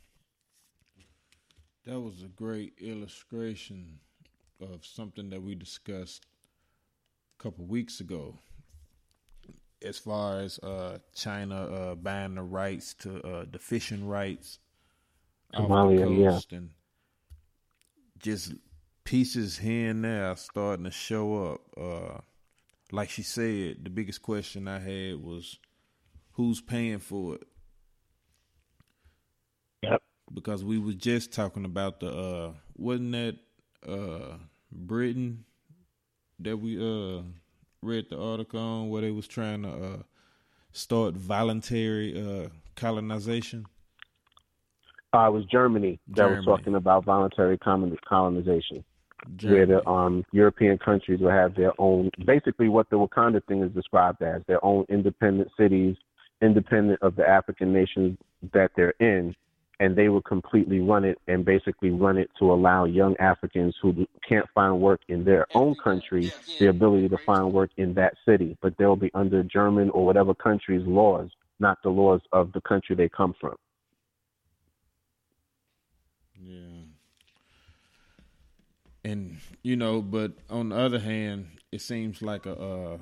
that was a great illustration of something that we discussed a couple weeks ago, as far as uh, China uh, buying the rights to uh, the fishing rights off the coast, yeah. And just pieces here and there are starting to show up. Uh, Like she said, the biggest question I had was, who's paying for it? Yep. Because we was just talking about the, uh, wasn't that uh, Britain that we uh, read the article on, where they was trying to uh, start voluntary uh, colonization? Uh, it was Germany that Germany. was talking about voluntary colon- colonization, Germany. where the um, European countries will have their own, basically what the Wakanda thing is described as, their own independent cities, independent of the African nations that they're in, and they will completely run it and basically run it to allow young Africans who can't find work in their own country the ability to find work in that city, but they'll be under German or whatever country's laws, not the laws of the country they come from. Yeah. And, you know, but on the other hand, it seems like a, uh,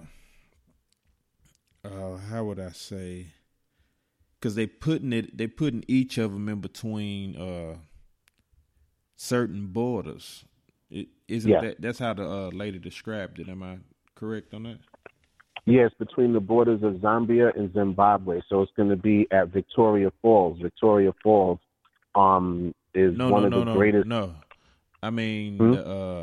uh, how would I say, because they putting it, they putting each of them in between uh, certain borders. It, isn't Yeah. that, that's how the uh, lady described it. Am I correct on that? Yes, between the borders of Zambia and Zimbabwe. So it's going to be at Victoria Falls. Victoria Falls um, is No, one no, of no, the no, greatest. no. I mean, Hmm? the uh,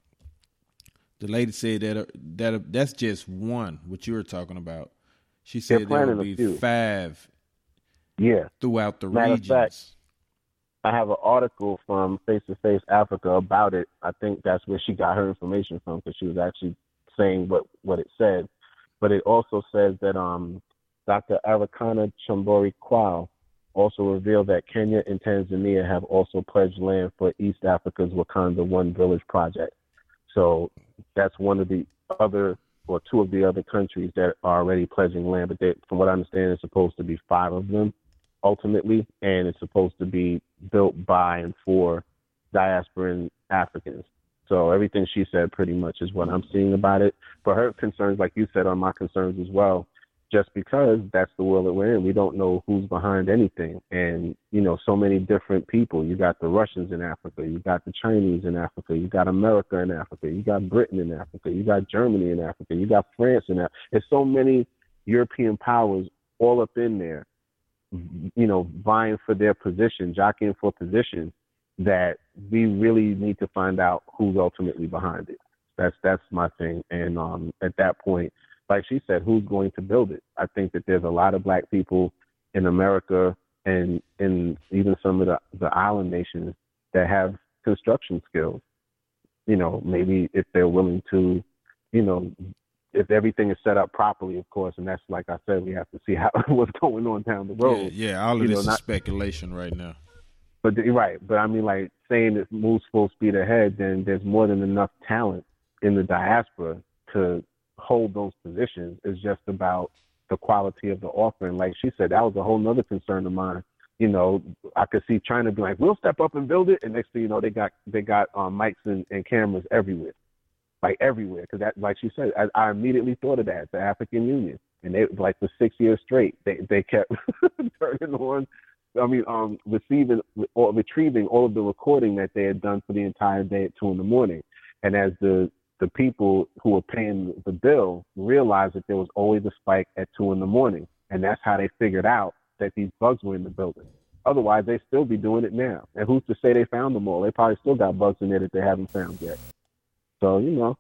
the lady said that uh, that uh, that's just one. What you were talking about. She They're said there planning will a be few. five Yeah. throughout the Matter of regions. fact, I have an article from Face to Face Africa about it. I think that's where she got her information from because she was actually saying what, what it said. But it also says that um, Doctor Arakana Chambori Kwao also revealed that Kenya and Tanzania have also pledged land for East Africa's Wakanda One Village project. So that's one of the other, or two of the other countries that are already pledging land. But they, from what I understand, it's supposed to be five of them ultimately, and it's supposed to be built by and for diasporan Africans. So everything she said pretty much is what I'm seeing about it. For her concerns, like you said, are my concerns as well, just because that's the world that we're in. We don't know who's behind anything. And, you know, so many different people. You got the Russians in Africa. You got the Chinese in Africa. You got America in Africa. You got Britain in Africa. You got Germany in Africa. You got France in Africa. There's so many European powers all up in there, you know, vying for their position, jockeying for position, that we really need to find out who's ultimately behind it. That's that's my thing. And um, at that point, like she said, who's going to build it? I think that there's a lot of black people in America and in even some of the, the island nations that have construction skills. You know, maybe if they're willing to, you know, if everything is set up properly, of course, and that's, like I said, we have to see how what's going on down the road. Yeah, yeah, all of You this know, is not- speculation right now. But you're right, but I mean, like saying it moves full speed ahead, then there's more than enough talent in the diaspora to hold those positions. It's just about the quality of the offering. Like she said, that was a whole nother concern of mine. You know, I could see China be like, we'll step up and build it, and next thing you know, they got they got um, mics and, and cameras everywhere, like everywhere. Because that, like she said, I, I immediately thought of that, the African Union, and they like for six years straight, they they kept turning on. I mean, um, receiving or retrieving all of the recording that they had done for the entire day at two in the morning. And as the the people who were paying the bill realized that there was always a spike at two in the morning, and that's how they figured out that these bugs were in the building. Otherwise, they still be doing it now. And who's to say they found them all? They probably still got bugs in there that they haven't found yet. So you know,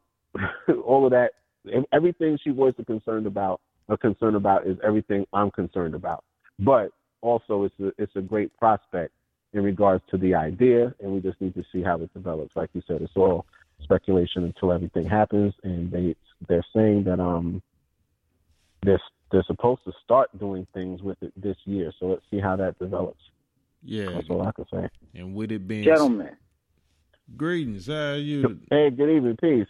all of that, everything she voiced a concern about, a concern about is everything I'm concerned about. But also, it's a, it's a great prospect in regards to the idea, and we just need to see how it develops. Like you said, it's all speculation until everything happens, and they they're saying that um they're they're supposed to start doing things with it this year. So let's see how that develops. Yeah, That's all I can say. and with it being Gentlemen, greetings, how are you? Hey, good evening, peace.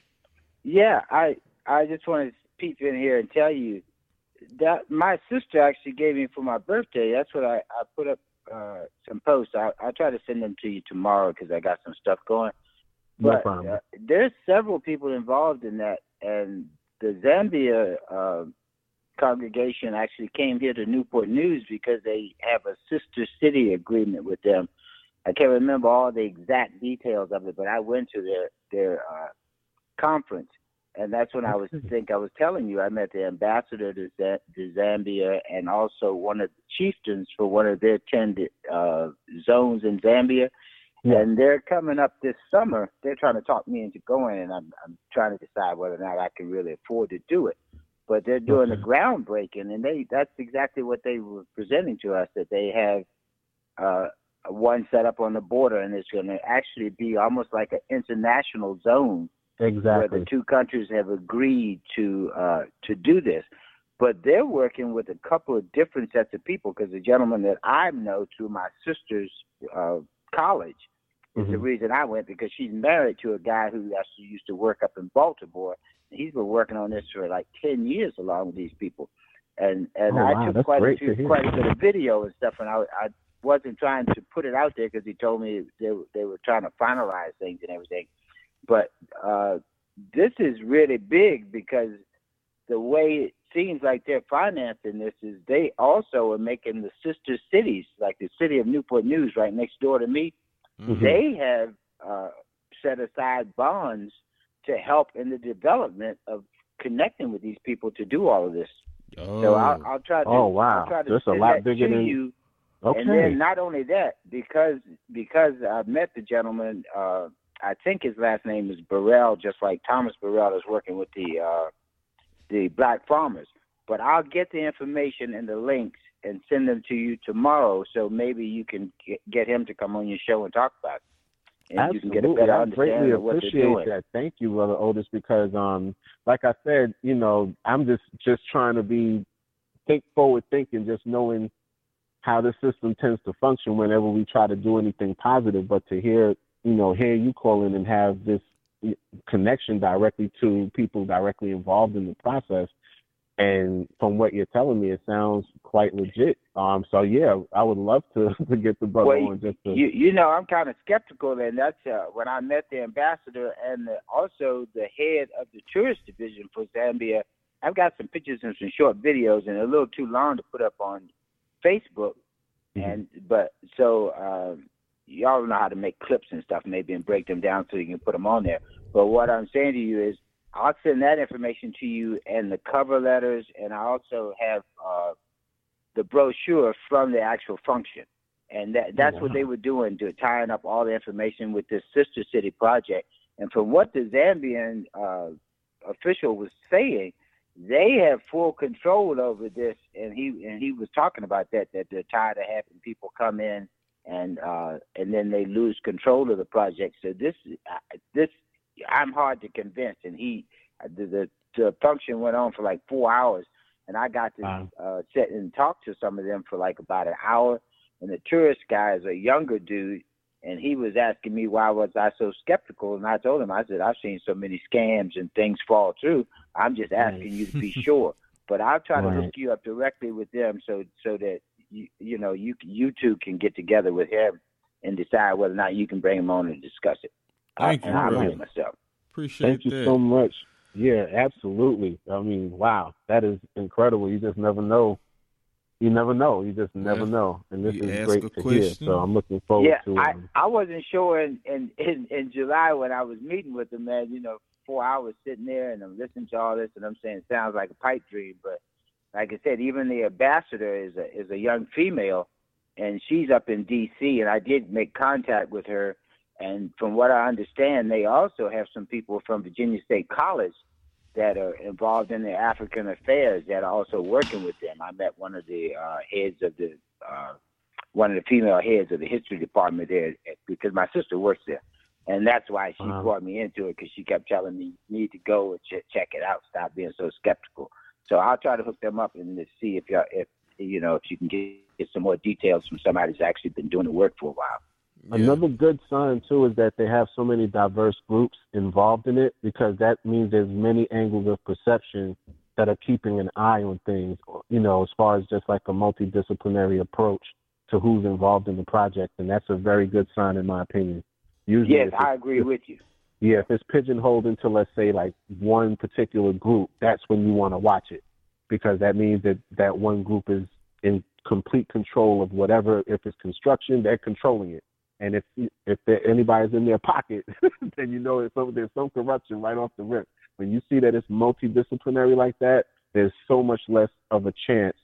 yeah, I I just wanted to peep in here and tell you that my sister actually gave me for my birthday. That's what I, I put up uh, some posts. I, I'll try to send them to you tomorrow because I got some stuff going. No But problem. uh, there's several people involved in that, and the Zambia uh, congregation actually came here to Newport News because they have a sister city agreement with them. I can't remember all the exact details of it, but I went to their their uh, conference, and that's when I was think I was telling you I met the ambassador to, Z- to Zambia and also one of the chieftains for one of their ten uh, zones in Zambia. Yeah. And they're coming up this summer. They're trying to talk me into going, and I'm I'm trying to decide whether or not I can really afford to do it. But they're doing Okay. the groundbreaking, and they that's exactly what they were presenting to us, that they have uh, one set up on the border, and it's going to actually be almost like an international zone. Exactly. Where the two countries have agreed to uh, to do this. But they're working with a couple of different sets of people, because the gentleman that I know through my sister's uh, college is mm-hmm. the reason I went, because she's married to a guy who actually used to work up in Baltimore. He's been working on this for like ten years along with these people. And and oh, I wow. took That's quite a, great few, to hear. quite a bit of video and stuff, and I, I wasn't trying to put it out there because he told me they, they were trying to finalize things and everything. But uh, this is really big, because the way it seems like they're financing this is they also are making the sister cities, like the city of Newport News right next door to me, mm-hmm. they have uh, set aside bonds to help in the development of connecting with these people to do all of this. Oh. So I'll, I'll try to. Oh wow, I'll try to that's a send lot that bigger to than you. Okay. And then not only that, because because I met the gentleman, uh, I think his last name is Burrell, just like Thomas Burrell is working with the uh, the black farmers. But I'll get the information and the links and send them to you tomorrow, so maybe you can get, get him to come on your show and talk about it. And Absolutely. You can get a better I understanding greatly of what appreciate they're doing. that. Thank you, Brother Otis, because um, like I said, you know, I'm just, just trying to be think forward thinking, just knowing how the system tends to function whenever we try to do anything positive. But to hear, you know, hear you call in and have this connection directly to people directly involved in the process. And from what you're telling me, it sounds quite legit. Um, so yeah, I would love to, to get the brother well, on. Just to... you, you know, I'm kind of skeptical, and that's uh, when I met the ambassador and the, also the head of the tourist division for Zambia. I've got some pictures and some short videos, and a little too long to put up on Facebook. Mm-hmm. And but so um, y'all know how to make clips and stuff, maybe, and break them down so you can put them on there. But what I'm saying to you is, I'll send that information to you and the cover letters, and I also have uh, the brochure from the actual function. And that, that's oh, wow. what they were doing, to tying up all the information with this Sister City project. And from what the Zambian uh, official was saying, they have full control over this. And he and he was talking about that, that they're tired of having people come in and uh, and then they lose control of the project. So this uh, this. I'm hard to convince, and he, the, the the function went on for like four hours, and I got to wow. uh, sit and talk to some of them for like about an hour. And the tourist guy is a younger dude, and he was asking me why was I so skeptical, and I told him, I said, I've seen so many scams and things fall through. I'm just asking right. you to be sure. But I'll try right. to hook you up directly with them, so so that you you know you you two can get together with him and decide whether or not you can bring him on and discuss it. Thank I, you, I'm brother. myself. Appreciate Thank you that. so much. Yeah, absolutely. I mean, wow, that is incredible. You just never know. You never know. You just never well, know. And this is great to question. hear. So I'm looking forward yeah, to it. Um, I, I wasn't sure in, in, in, in July when I was meeting with them, man, you know, four hours sitting there and I'm listening to all this and I'm saying it sounds like a pipe dream. But like I said, even the ambassador is a, is a young female, and she's up in D C, and I did make contact with her. And from what I understand, they also have some people from Virginia State College that are involved in their African affairs that are also working with them. I met one of the uh, heads of the, uh, one of the female heads of the history department there, because my sister works there. And that's why she uh-huh. brought me into it, because she kept telling me, you need to go and ch- check it out, stop being so skeptical. So I'll try to hook them up and to see if, y'all, if you know, if you can get, get some more details from somebody who's actually been doing the work for a while. Yeah. Another good sign, too, is that they have so many diverse groups involved in it, because that means there's many angles of perception that are keeping an eye on things, you know, as far as just like a multidisciplinary approach to who's involved in the project. And that's a very good sign, in my opinion. Usually, yes, I agree with you. Yeah, if it's pigeonholed into, let's say, like one particular group, that's when you want to watch it, because that means that that one group is in complete control of whatever. If it's construction, they're controlling it. And if if there, anybody's in their pocket, then you know there's some, there's some corruption right off the rip. When you see that it's multidisciplinary like that, there's so much less of a chance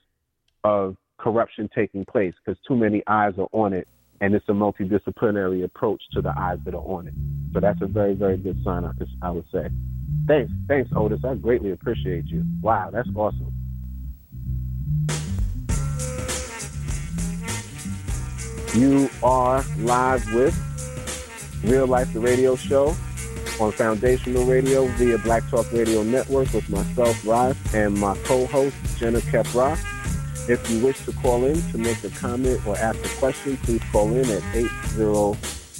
of corruption taking place, because too many eyes are on it, and it's a multidisciplinary approach to the eyes that are on it. So that's a very, very good sign, I, I would say. Thanks. Thanks, Otis. I greatly appreciate you. Wow, that's awesome. You are live with Real Life, the radio show on Foundational Radio via Black Talk Radio Network with myself, Ross, and my co-host, Jenna Kepra. If you wish to call in to make a comment or ask a question, please call in at eight zero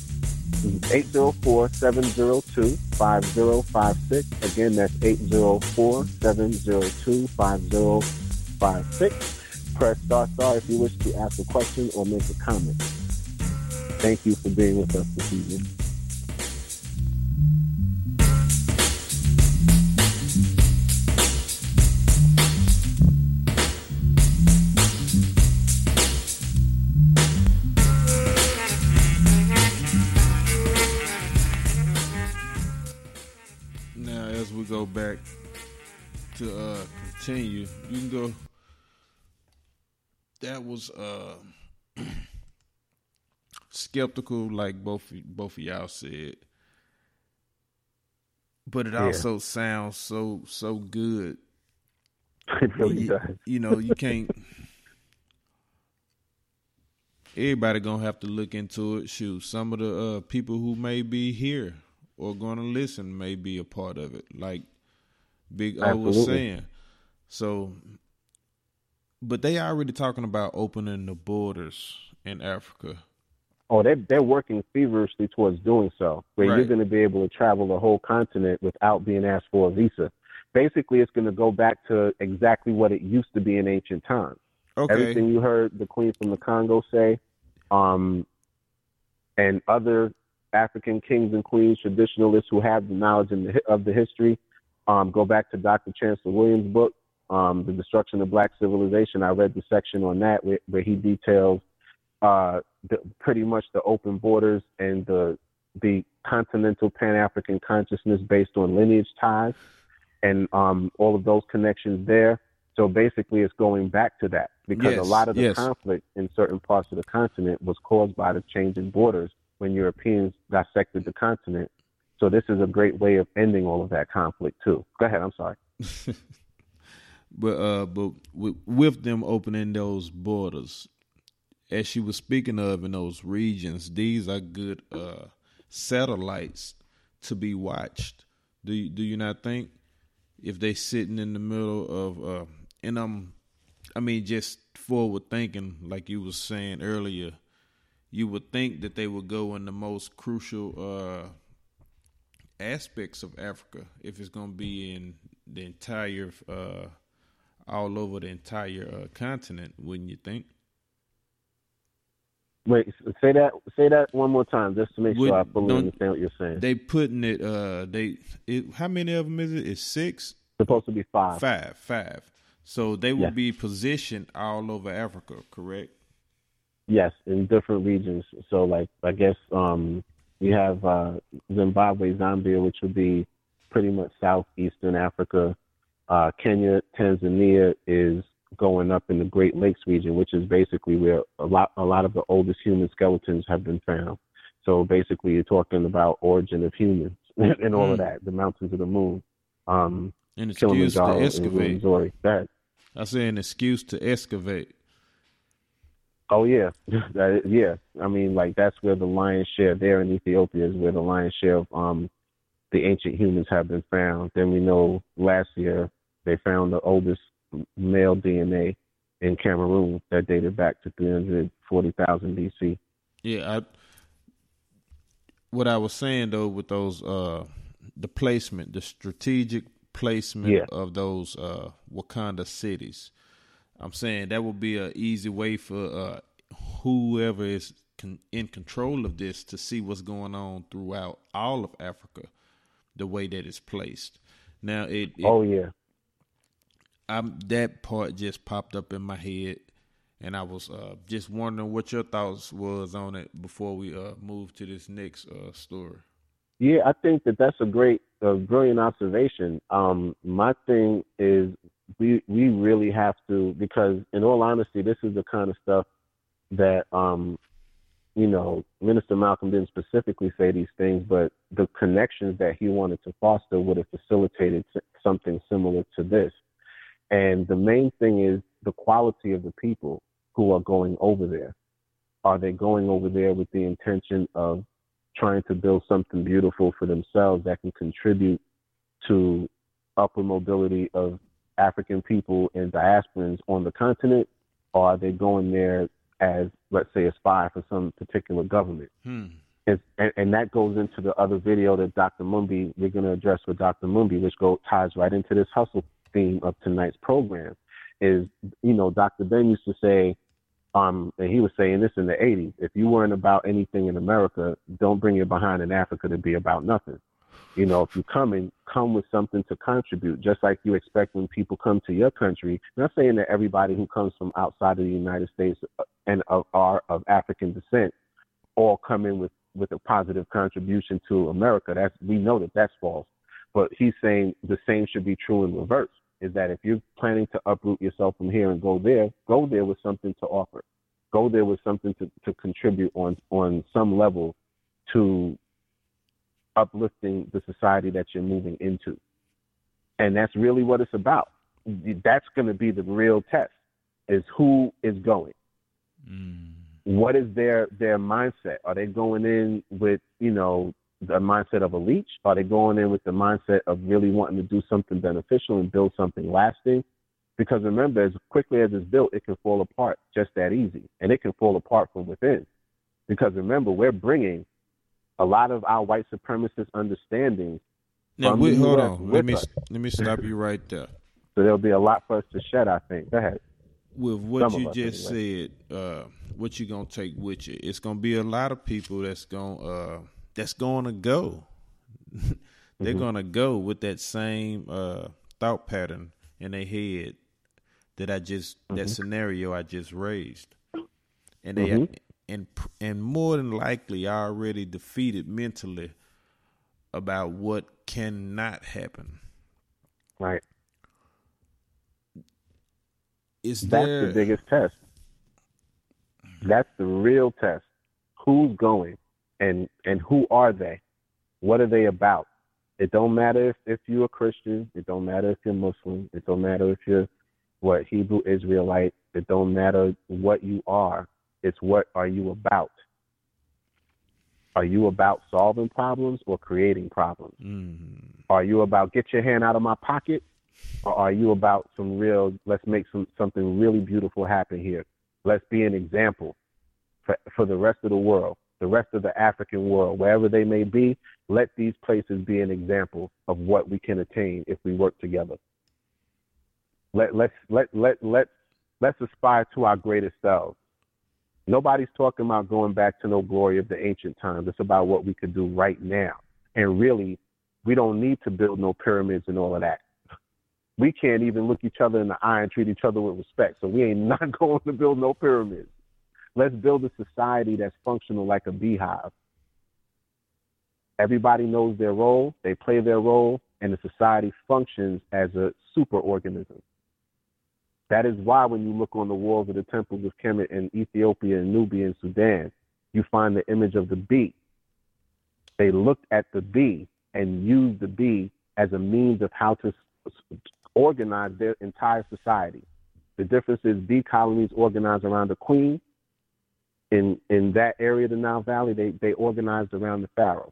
four, seven zero two, five zero five six. Again, that's eight zero four, seven zero two, five zero five six. Press star star if you wish to ask a question or make a comment. Thank you for being with us this evening. Now, as we go back to uh, continue, you can go. That was uh, skeptical, like both both of y'all said, but it also yeah. sounds so so good. It really you, does. You know, you can't. Everybody gonna have to look into it. Shoot, some of the uh, people who may be here or gonna listen may be a part of it, like Big O was saying. So. But they already talking about opening the borders in Africa. Oh, they're, they're working feverishly towards doing so, where right. you're going to be able to travel the whole continent without being asked for a visa. Basically, it's going to go back to exactly what it used to be in ancient times. Okay. Everything you heard the Queen from the Congo say, um, and other African kings and queens, traditionalists who have the knowledge in the, of the history, um, go back to Doctor Chancellor Williams' book, Um, the Destruction of Black Civilization. I read the section on that where, where he details uh, the, pretty much the open borders and the the continental Pan-African consciousness based on lineage ties and um, all of those connections there. So basically it's going back to that because yes, a lot of the yes. conflict in certain parts of the continent was caused by the change in borders when Europeans dissected the continent. So this is a great way of ending all of that conflict too. Go ahead, I'm sorry. But uh, but with, with them opening those borders, as she was speaking of in those regions, these are good uh, satellites to be watched. Do you, do you not think? If they sitting in the middle of, uh, and um, I mean, just forward thinking, like you was saying earlier, you would think that they would go in the most crucial uh, aspects of Africa if it's going to be in the entire. Uh, all over the entire uh, continent, wouldn't you think? Wait, say that say that one more time, just to make Would, sure I fully understand what you're saying. They putting it. Uh, they it, how many of them is it? It's six. Supposed to be five. Five, five. So they will yes. be positioned all over Africa, correct? Yes, in different regions. So, like, I guess um, we have uh, Zimbabwe, Zambia, which would be pretty much southeastern Africa. Uh, Kenya, Tanzania is going up in the Great Lakes region, which is basically where a lot a lot of the oldest human skeletons have been found. So basically, you're talking about origin of humans and all mm. of that, the mountains of the moon. Um, an excuse to excavate. That. I say an excuse to excavate. Oh yeah, that is, yeah. I mean, like that's where the lion's share there in Ethiopia is where the lion's share of um, the ancient humans have been found. Then we know last year they found the oldest male D N A in Cameroon that dated back to three hundred forty thousand B C. Yeah, I, what I was saying though with those, uh, the placement, the strategic placement yeah. of those uh, Wakanda cities, I'm saying that would be an easy way for uh, whoever is con- in control of this to see what's going on throughout all of Africa, the way that it's placed. Now, it, it oh yeah. I'm, that part just popped up in my head, and I was uh, just wondering what your thoughts was on it before we uh, move to this next uh, story. Yeah, I think that that's a great, a brilliant observation. Um, my thing is we we really have to, because in all honesty, this is the kind of stuff that, um, you know, Minister Malcolm didn't specifically say these things, but the connections that he wanted to foster would have facilitated something similar to this. And the main thing is the quality of the people who are going over there. Are they going over there with the intention of trying to build something beautiful for themselves that can contribute to upward mobility of African people and diasporans on the continent? Or are they going there as, let's say, a spy for some particular government? Hmm. And, and that goes into the other video that Doctor Mumbi, we're going to address with Doctor Mumbi, which go, ties right into this hustle theme of tonight's program, is, you know, Doctor Ben used to say, um, and he was saying this in the eighties, if you weren't about anything in America, don't bring your behind in Africa to be about nothing. You know, if you come in, come with something to contribute, just like you expect when people come to your country. I'm not saying that everybody who comes from outside of the United States and of, are of African descent all come in with, with a positive contribution to America. That's, we know that that's false. But he's saying the same should be true in reverse, is that if you're planning to uproot yourself from here and go there, go there with something to offer. Go there with something to, to contribute on, on some level to uplifting the society that you're moving into. And that's really what it's about. That's going to be the real test, is who is going. Mm. What is their, their mindset? Are they going in with, you know, the mindset of a leech? Are they going in with the mindset of really wanting to do something beneficial and build something lasting? Because remember, as quickly as it's built, it can fall apart just that easy. And it can fall apart from within. Because remember, we're bringing a lot of our white supremacist understandings. Now, wait, hold on. Let me us. let me stop you right there. So there'll be a lot for us to shed, I think. Go ahead. With what Some you just anyway. said, uh, what you gonna take with you? It's gonna be a lot of people that's gonna uh, that's gonna go. They're mm-hmm. gonna go with that same uh, thought pattern in their head that I just mm-hmm. that scenario I just raised, and they. Mm-hmm. And and more than likely already defeated mentally about what cannot happen. Right. Is That's there... the biggest test. That's the real test. Who's going and and who are they? What are they about? It don't matter if, if you're a Christian. It don't matter if you're Muslim. It don't matter if you're what Hebrew Israelite. It don't matter what you are. It's what are you about? Are you about solving problems or creating problems? Mm-hmm. Are you about get your hand out of my pocket? Or are you about some real, let's make some something really beautiful happen here. Let's be an example for, for the rest of the world, the rest of the African world, wherever they may be. Let these places be an example of what we can attain if we work together. Let, let's, let, let, let, let's aspire to our greatest selves. Nobody's talking about going back to no glory of the ancient times. It's about what we could do right now. And really, we don't need to build no pyramids and all of that. We can't even look each other in the eye and treat each other with respect. So we ain't not going to build no pyramids. Let's build a society that's functional like a beehive. Everybody knows their role, they play their role, and the society functions as a super organism. That is why when you look on the walls of the temples of Kemet in Ethiopia and Nubia and Sudan, you find the image of the bee. They looked at the bee and used the bee as a means of how to organize their entire society. The difference is bee colonies organized around the queen. In in that area of the Nile Valley, they, they organized around the pharaoh.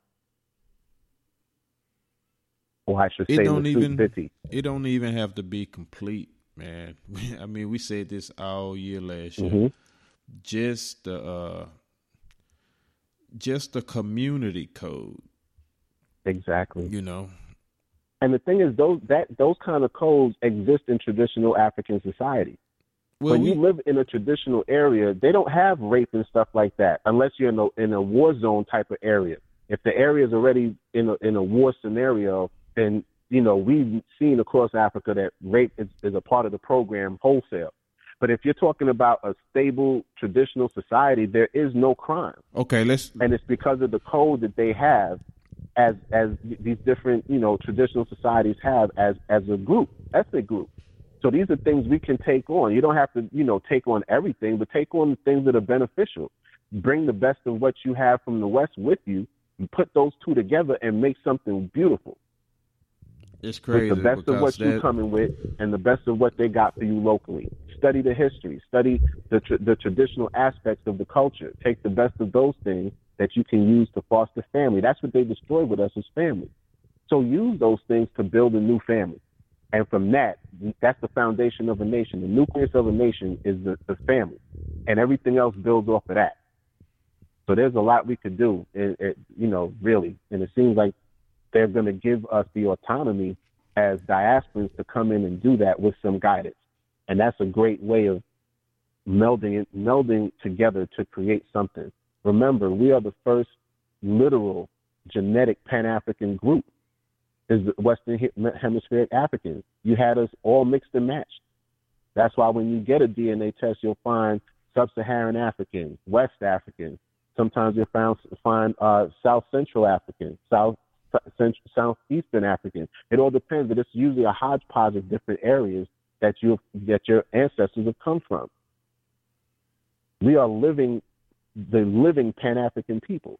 Or I should say, it don't the even city. It don't even have to be complete. Man, I mean, we said this all year last year. Mm-hmm. Just the, uh, just the community code. Exactly. You know. And the thing is, those that those kind of codes exist in traditional African society. Well, when we, you live in a traditional area, they don't have rape and stuff like that, unless you're in a in a war zone type of area. If the area is already in a in a war scenario, then you know, we've seen across Africa that rape is, is a part of the program wholesale. But if you're talking about a stable, traditional society, there is no crime. Okay, let's... And it's because of the code that they have as as these different, you know, traditional societies have as, as a group, ethnic group. So these are things we can take on. You don't have to, you know, take on everything, but take on the things that are beneficial. Bring the best of what you have from the West with you, and put those two together and make something beautiful. It's crazy. With the best of what that... you're coming with and the best of what they got for you locally. study the history, study the tr- the traditional aspects of the culture. Take the best of those things that you can use to foster family. That's what they destroyed with us as family. So use those things to build a new family. And from that, that's the foundation of a nation. The nucleus of a nation is the, the family, and everything else builds off of that. So there's a lot we could do, it, it, you know, really. And it seems like they're going to give us the autonomy as diasporans to come in and do that with some guidance. And that's a great way of melding it, melding together to create something. Remember, we are the first literal genetic Pan-African group. Is the Western Hemispheric Africans. You had us all mixed and matched. That's why when you get a D N A test, you'll find Sub-Saharan African, West African. Sometimes you'll find, find uh, South Central African, South Central, Southeastern African. It all depends, but it's usually a hodgepodge of different areas that you that your ancestors have come from. We are living the living Pan-African people.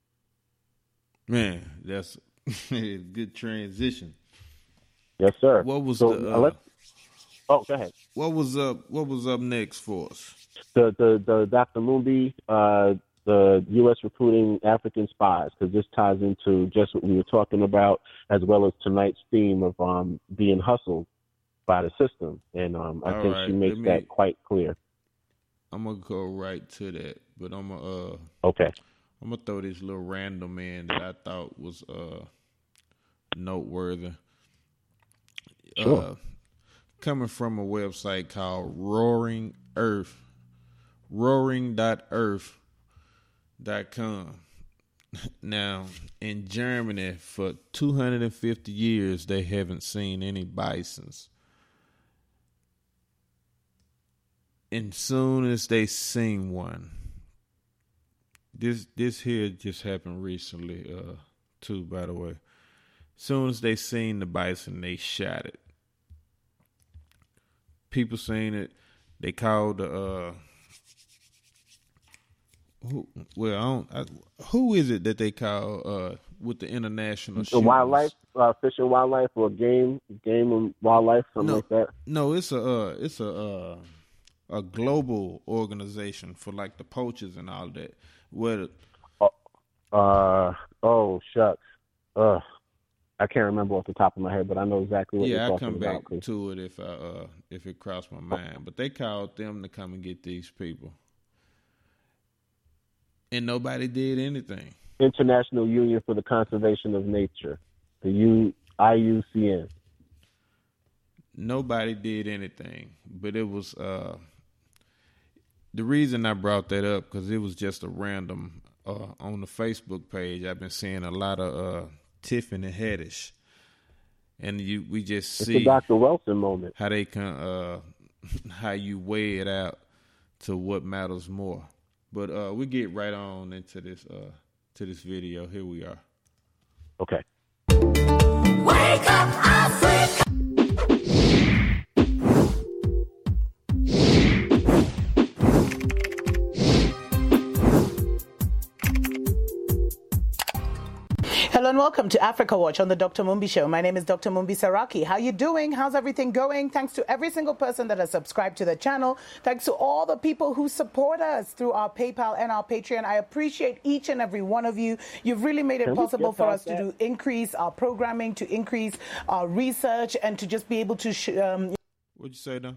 Man, that's good transition. Yes, sir. What was so, the? Uh, Uh, oh, go ahead. What was up? What was up next for us? The the the Doctor Mumbi, uh, the U S recruiting African spies, because this ties into just what we were talking about, as well as tonight's theme of um being hustled by the system, and um I All think right, she makes me, that quite clear. I'm gonna go right to that, but I'm gonna uh okay. I'm gonna throw this little random in that I thought was uh noteworthy. Sure. Uh, coming from a website called Roaring Earth, roaring dot earth dot com. Now, in Germany, for two hundred fifty years, they haven't seen any bisons. And soon as they seen one, this this here just happened recently, uh, too, by the way. Soon as they seen the bison, they shot it. People seen it. They called the uh, who? Well, I don't. I, who is it that they call uh with the international? The wildlife, uh, fish and wildlife, or game, game and wildlife, something no, like that. No, it's a uh, it's a uh, a global organization for like the poachers and all that. Where uh, uh oh shucks, uh, I can't remember off the top of my head, but I know exactly what yeah, you're I'll talking come back about. Cause... to it if I uh if it crossed my mind. But they called them to come and get these people, and nobody did anything. International Union for the Conservation of Nature, the U I U C N. Nobody did anything, but it was uh, the reason I brought that up because it was just a random uh, on the Facebook page. I've been seeing a lot of uh, Tiffany Haddish, and you we just it's see the Doctor Wilson moment. How they can uh, how you weigh it out to what matters more. But uh, we get right on into this uh, to this video. Here we are. Okay. Wake up, Africa! Hello and welcome to Africa Watch on the Doctor Mumbi Show. My name is Doctor Mumbi Saraki. How you doing? How's everything going? Thanks to every single person that has subscribed to the channel. Thanks to all the people who support us through our PayPal and our Patreon. I appreciate each and every one of you. You've really made it Can possible for us that? to do increase our programming, to increase our research, and to just be able to... Sh- um, What'd you say, now?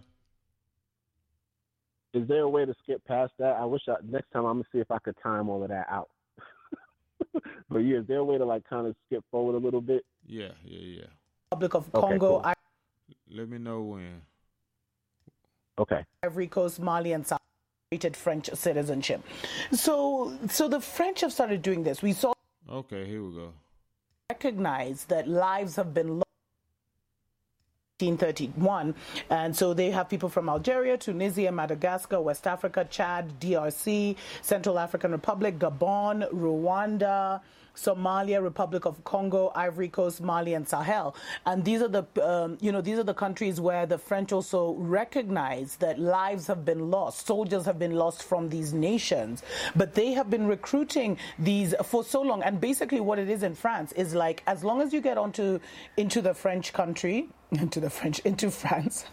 Is there a way to skip past that? I wish I, next time I'm gonna see if I could time all of that out. But yeah, is there a way to like kind of skip forward a little bit? Yeah, yeah, yeah. Republic of Okay, Congo, cool. Let me know when. Okay. Ivory Coast, Mali, and South rated French citizenship. So, so the French have started doing this. We saw. Okay, here we go. Recognize that lives have been lost. nineteen thirty-one, and so they have people from Algeria, Tunisia, Madagascar, West Africa, Chad, D R C, Central African Republic, Gabon, Rwanda, Somalia, Republic of Congo, Ivory Coast, Mali, and Sahel. And these are the, um, you know, these are the countries where the French also recognize that lives have been lost, soldiers have been lost from these nations. But they have been recruiting these for so long. And basically, what it is in France is like, as long as you get onto into the French country, into the French, into France.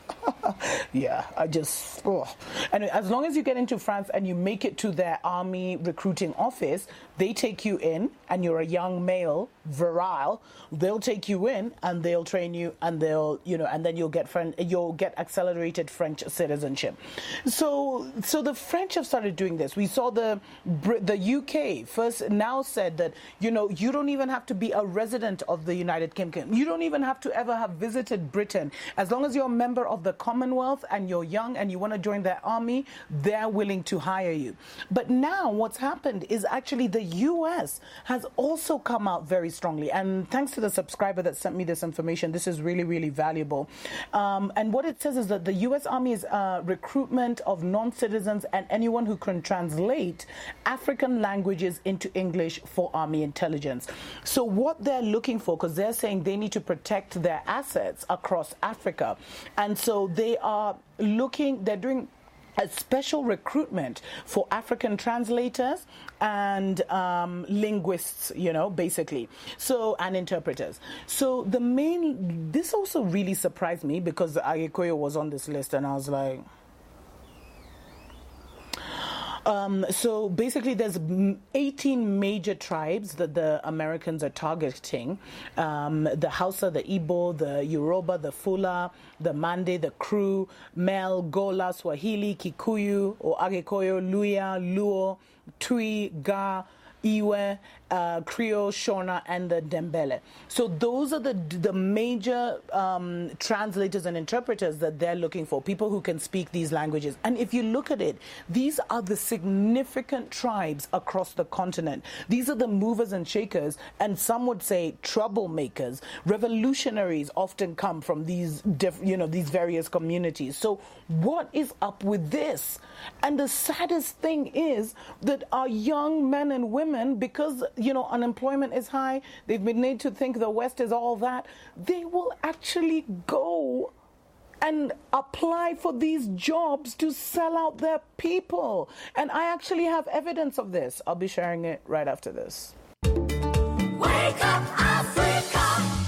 Yeah, I just, oh. And as long as you get into France and you make it to their army recruiting office, they take you in, and you're a young male, virile. They'll take you in and they'll train you, and they'll, you know, and then you'll get French, you'll get accelerated French citizenship. So, so the French have started doing this. We saw the the U K first now said that, you know, you don't even have to be a resident of the United Kingdom. You don't even have to ever have visited Britain. As long as you're a member of the Commonwealth and you're young and you want to join their army, they're willing to hire you. But now what's happened is actually the U S has also come out very strongly. And thanks to the subscriber that sent me this information, this is really, really valuable. Um, and what it says is that the U S Army's uh, recruitment of non-citizens and anyone who can translate African languages into English for Army intelligence. So what they're looking for, because they're saying they need to protect their assets across Africa. And so they are looking, they're doing a special recruitment for African translators and um, linguists, you know, basically, so, and interpreters. So the main, this also really surprised me because Agikoyo was on this list, and I was like, Um, so basically there's eighteen major tribes that the Americans are targeting. Um, the Hausa, the Igbo, the Yoruba, the Fula, the Mande, the Kru, Mel, Gola, Swahili, Kikuyu, or Agikoyo, Luya, Luo, Twi, Ga, Iwe, uh, Creole, Shona, and the Dembele. So those are the the major um, translators and interpreters that they're looking for, people who can speak these languages. And if you look at it, these are the significant tribes across the continent. These are the movers and shakers, and some would say troublemakers. Revolutionaries often come from these, diff, you know, these various communities. So what is up with this? And the saddest thing is that our young men and women, because, you know, unemployment is high, they've been made to think the West is all that, they will actually go and apply for these jobs to sell out their people. And I actually have evidence of this. I'll be sharing it right after this. Wake up, Africa!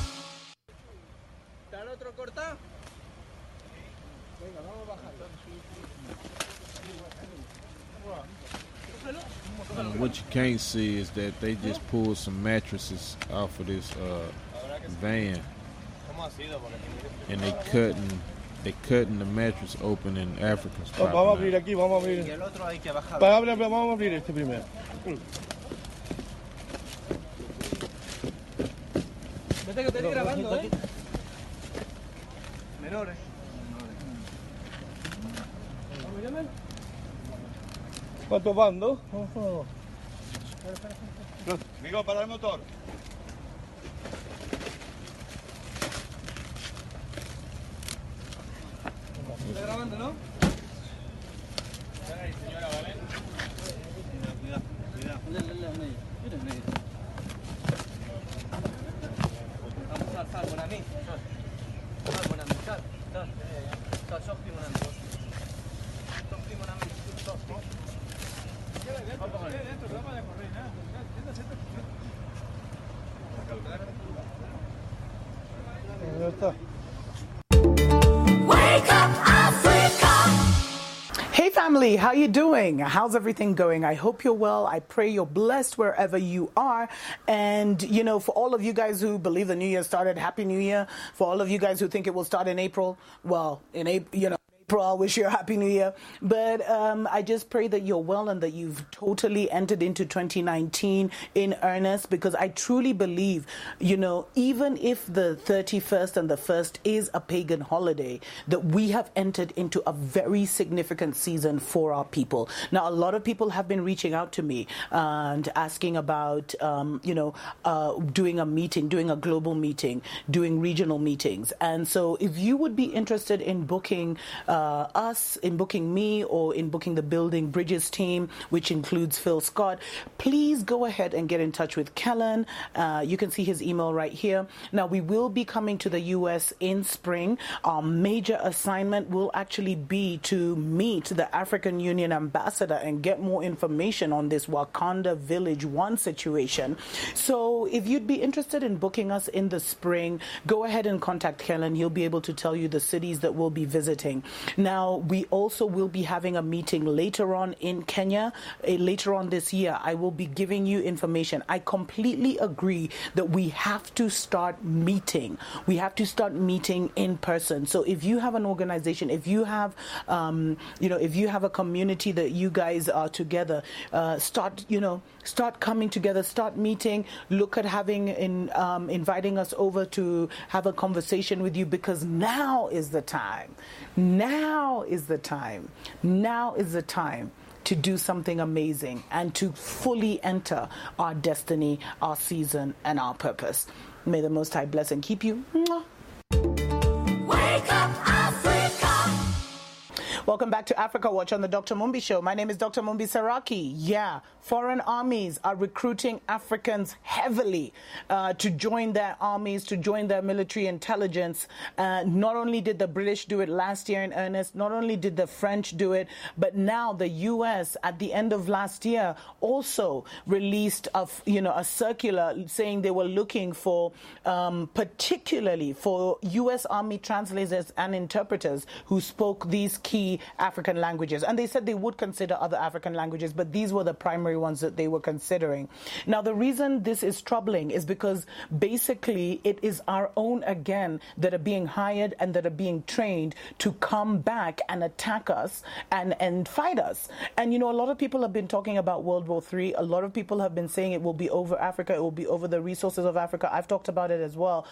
Uh, what you can't see is that they just pulled some mattresses off of this uh, van, and they cutting they cutting the mattress open in African spot. Vamos a abrir aquí, vamos a abrir. Para abrir, vamos a abrir este primero. Vete que te estoy grabando, ¿eh? Menores. ¿Cuántos van? ¿Dos? Amigo, para el motor. ¿Está grabando, no? Ahí, señora, ¿vale? Cuidado, cuidado. Mira en medio. Vamos, sal, sal, con a mí. Sal, sal, con a mí, sal. Sal, sal, sofri, con a mí. Sofri, con a mí. Sofri. Wake up, Africa! Hey family, how you doing? How's everything going? I hope you're well. I pray you're blessed wherever you are. And, you know, for all of you guys who believe the new year started, Happy New Year. For all of you guys who think it will start in April, well, in April, you know, I'll wish you a Happy New Year. But um, I just pray that you're well and that you've totally entered into twenty nineteen in earnest, because I truly believe, you know, even if the thirty-first and the first is a pagan holiday, that we have entered into a very significant season for our people. Now, a lot of people have been reaching out to me and asking about, um, you know, uh, doing a meeting, doing a global meeting, doing regional meetings. And so if you would be interested in booking uh, uh, us, in booking me, or in booking the Building Bridges team, which includes Phil Scott, please go ahead and get in touch with Kellen. Uh, you can see his email right here. Now, we will be coming to the U S in spring. Our major assignment will actually be to meet the African Union ambassador and get more information on this Wakanda Village One situation. So if you'd be interested in booking us in the spring, go ahead and contact Kellen. He'll be able to tell you the cities that we'll be visiting. Now, we also will be having a meeting later on in Kenya. Uh, later on this year, I will be giving you information. I completely agree that we have to start meeting. We have to start meeting in person. So if you have an organization, if you have, um, you know, if you have a community that you guys are together, uh, start, you know, start coming together, start meeting, look at having, in, um, inviting us over to have a conversation with you, because now is the time. Now is the time. Now is the time to do something amazing and to fully enter our destiny, our season, and our purpose. May the Most High bless and keep you. Mwah. Wake up, Africa! Welcome back to Africa Watch on the Doctor Mumbi Show. My name is Doctor Mumbi Saraki. Yeah, foreign armies are recruiting Africans heavily uh, to join their armies, to join their military intelligence. Uh, not only did the British do it last year in earnest, not only did the French do it, but now the U S at the end of last year also released a, you know, a circular saying they were looking for, um, particularly for U S Army translators and interpreters who spoke these key African languages. And they said they would consider other African languages, but these were the primary ones that they were considering. Now, the reason this is troubling is because basically it is our own, again, that are being hired and that are being trained to come back and attack us and, and fight us. And, you know, a lot of people have been talking about World War Three. A lot of people have been saying it will be over Africa. It will be over the resources of Africa. I've talked about it as well.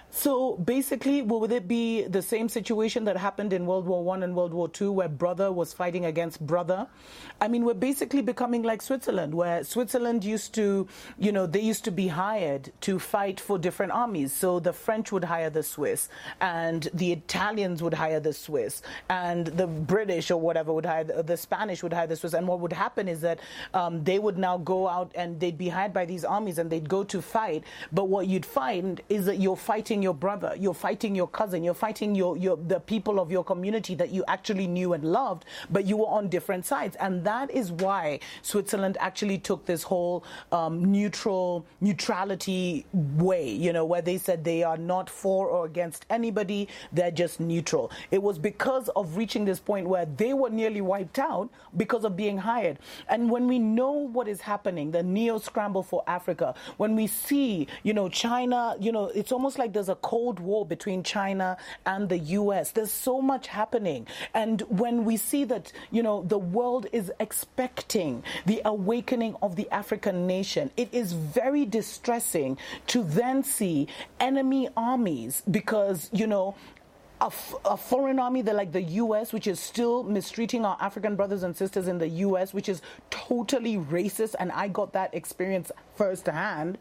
So basically, will it be the same situation that happened in World War One and World War Two, where brother was fighting against brother? I mean, we're basically becoming like Switzerland, where Switzerland used to, you know, they used to be hired to fight for different armies. So the French would hire the Swiss, and the Italians would hire the Swiss, and the British or whatever would hire the, the Spanish would hire the Swiss. And what would happen is that um, they would now go out and they'd be hired by these armies and they'd go to fight. But what you'd find is that you're fighting your brother, you're fighting your cousin, you're fighting your, your the people of your community that you actually knew and loved, but you were on different sides. And that is why Switzerland actually took this whole um, neutral neutrality way, you know, where they said they are not for or against anybody, they're just neutral. It was because of reaching this point where they were nearly wiped out because of being hired. And when we know what is happening, the neo-scramble for Africa, when we see, you know, China, you know, it's almost like there's a Cold War between China and the U S. There's so much happening. And when we see that, you know, the world is expecting the awakening of the African nation, it is very distressing to then see enemy armies because, you know, A, f- a foreign army that like the U S, which is still mistreating our African brothers and sisters in the U S, which is totally racist, and I got that experience firsthand,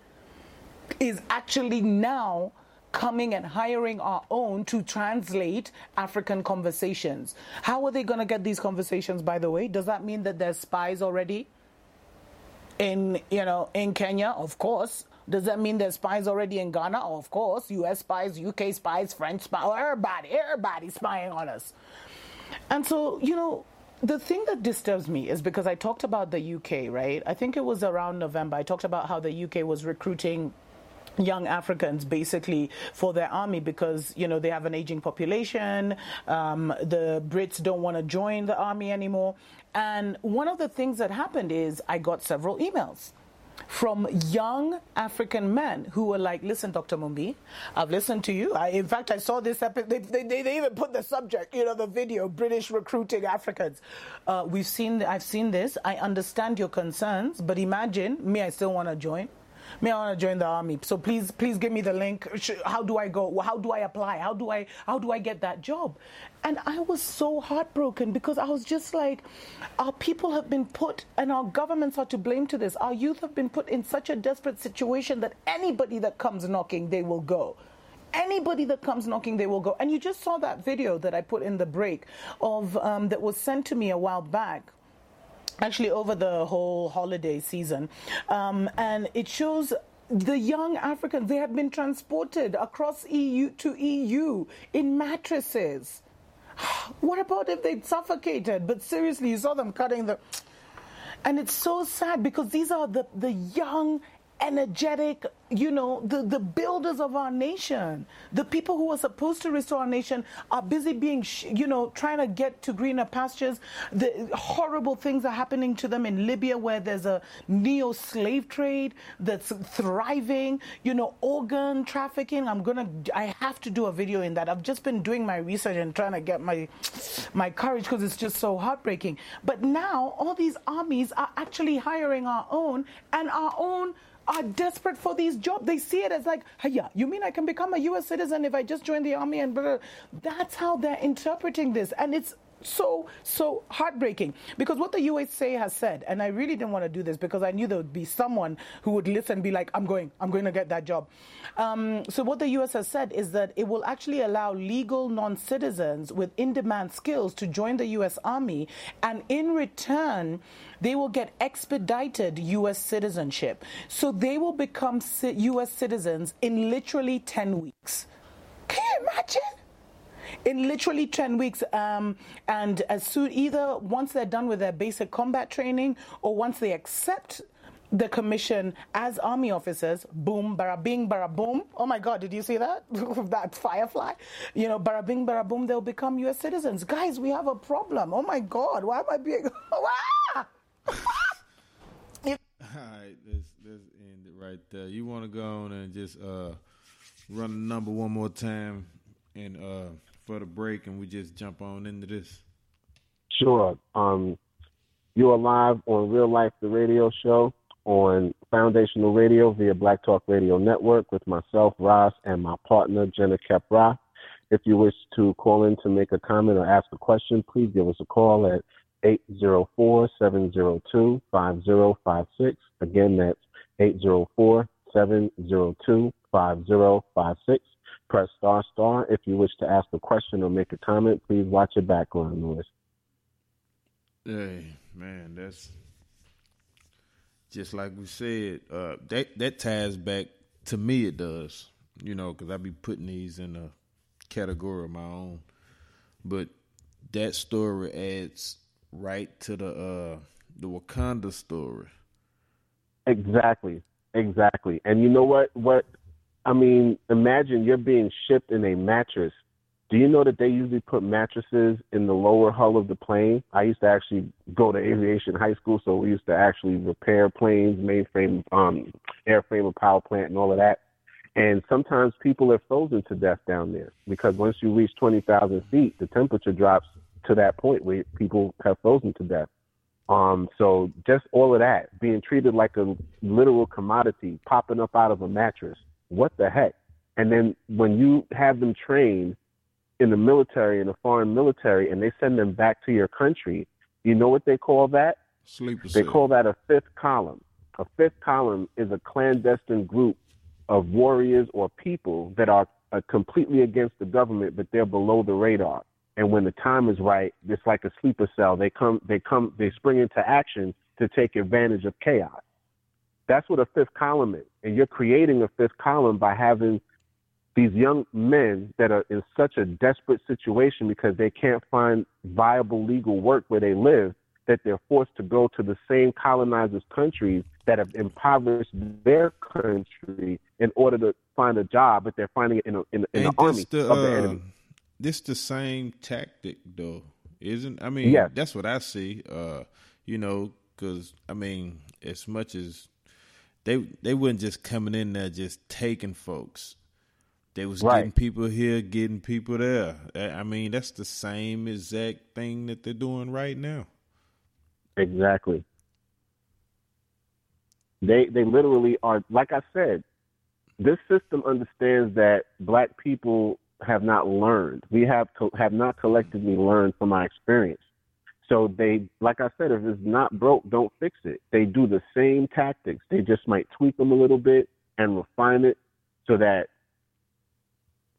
is actually now coming and hiring our own to translate African conversations. How are they going to get these conversations, by the way? Does that mean that there's spies already in, you know, in Kenya? Of course. Does that mean there's spies already in Ghana? Oh, of course. U S spies, U K spies, French spies, everybody, everybody spying on us. And so, you know, the thing that disturbs me is because I talked about the U K, right? I think it was around November. I talked about how the U K was recruiting young Africans basically for their army because, you know, they have an aging population. Um, the Brits don't want to join the army anymore. And one of the things that happened is I got several emails from young African men who were like, listen, Doctor Mumbi, I've listened to you. I, in fact, I saw this episode. They, they, they even put the subject, you know, the video, British recruiting Africans. Uh, we've seen, I've seen this. I understand your concerns, but imagine me, I still want to join. Me, I want to join the army. So please, please give me the link. How do I go? How do I apply? How do I, how do I get that job? And I was so heartbroken because I was just like, our people have been put, and our governments are to blame to this. Our youth have been put in such a desperate situation that anybody that comes knocking, they will go. Anybody that comes knocking, they will go. And you just saw that video that I put in the break of um, that was sent to me a while back, actually over the whole holiday season, um, and it shows the young Africans. They have been transported across E U to E U in mattresses. What about if they suffocated? But seriously, you saw them cutting the... And it's so sad because these are the, the young, energetic, you know, the, the builders of our nation. The people who are supposed to restore our nation are busy being, sh- you know, trying to get to greener pastures. The horrible things are happening to them in Libya, where there's a neo-slave trade that's thriving, you know, organ trafficking. I'm going to, I have to do a video in that. I've just been doing my research and trying to get my, my courage because it's just so heartbreaking. But now all these armies are actually hiring our own, and our own are desperate for these jobs. They see it as like, hey, yeah, you mean I can become a U S citizen if I just join the army and blah, blah. That's how they're interpreting this. And it's so, so heartbreaking because what the U S A has said, and I really didn't want to do this because I knew there would be someone who would listen and be like, I'm going, I'm going to get that job. Um, so what the U S has said is that it will actually allow legal non-citizens with in-demand skills to join the U S Army, and in return, they will get expedited U S citizenship. So they will become U S citizens in literally ten weeks. Can you imagine? In literally ten weeks, um, and as soon, either once they're done with their basic combat training or once they accept the commission as army officers, boom, bara bing, bara boom. Oh my God, did you see that? That firefly? You know, bara bing, bara boom, they'll become U S citizens. Guys, we have a problem. Oh my God, why am I being... All right, let's, let's end it right there. You want to go on and just uh, run the number one more time and uh, for the break, and we just jump on into this? Sure. Um, you are live on Real Life, the radio show, on Foundational Radio via Black Talk Radio Network with myself, Ross, and my partner, Jenna Kepra. If you wish to call in to make a comment or ask a question, please give us a call at eight zero four, seven zero two, five zero five six. Again, that's eight zero four, seven zero two, five zero five six. Press star star. If you wish to ask a question or make a comment, please watch your background noise. Hey, man, that's just like we said. Uh, that that ties back to me. It does, you know, because I be putting these in a category of my own. But that story adds right to the uh, the Wakanda story. Exactly, exactly. And you know what? What I mean, imagine you're being shipped in a mattress. Do you know that they usually put mattresses in the lower hull of the plane? I used to actually go to aviation high school, so we used to actually repair planes, mainframe, um, airframe, and power plant, and all of that. And sometimes people are frozen to death down there because once you reach twenty thousand feet, the temperature drops to that point where people have frozen to death. Um, so just all of that, being treated like a literal commodity, popping up out of a mattress. What the heck? And then when you have them trained in the military, in the foreign military, and they send them back to your country, you know what they call that? Sleeper They cell. call that a fifth column. A fifth column is a clandestine group of warriors or people that are uh, completely against the government, but they're below the radar. And when the time is right, it's like a sleeper cell. They come, they come, they spring into action to take advantage of chaos. That's what a fifth column is. And you're creating a fifth column by having these young men that are in such a desperate situation because they can't find viable legal work where they live, that they're forced to go to the same colonizers' countries that have impoverished their country in order to find a job, but they're finding it in, a, in, in the army the, of the uh, enemy. This the same tactic, though, isn't? I mean, Yes. That's what I see. Uh, you know, because I mean, as much as they they weren't just coming in there just taking folks. They was Right. getting people here, getting people there. I mean, that's the same exact thing that they're doing right now. Exactly. They they literally are, like I said, this system understands that black people have not learned. We have co- have not collectively learned from our experience. So they, like I said, if it's not broke, don't fix it. They do the same tactics. They just might tweak them a little bit and refine it so that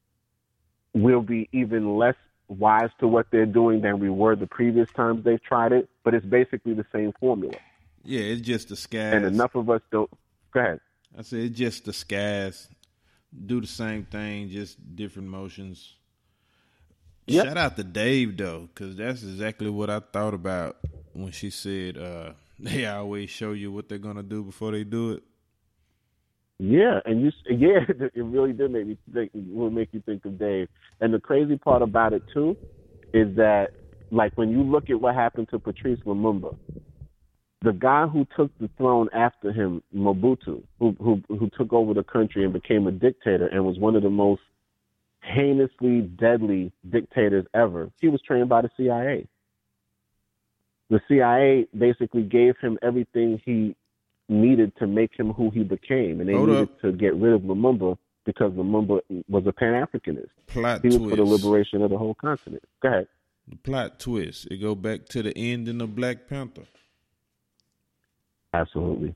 we'll be even less wise to what they're doing than we were the previous times they've tried it. But it's basically the same formula. Yeah, it's just disguise. And enough of us don't. Go ahead. I said it's just disguise. Do the same thing, just different motions. Yep. Shout out to Dave, though, because that's exactly what I thought about when she said uh, they always show you what they're going to do before they do it. Yeah, and you, yeah, it really did make me think, will make you think of Dave. And the crazy part about it, too, is that, like, when you look at what happened to Patrice Lumumba, the guy who took the throne after him, Mobutu, who, who who took over the country and became a dictator and was one of the most heinously deadly dictators ever, he was trained by the C I A. The C I A basically gave him everything he needed to make him who he became, and they Hold needed up. to get rid of Lumumba because Lumumba was a Pan-Africanist. Plot he was twist. for the liberation of the whole continent. Go ahead. The plot twist. It go back to the ending of Black Panther. Absolutely.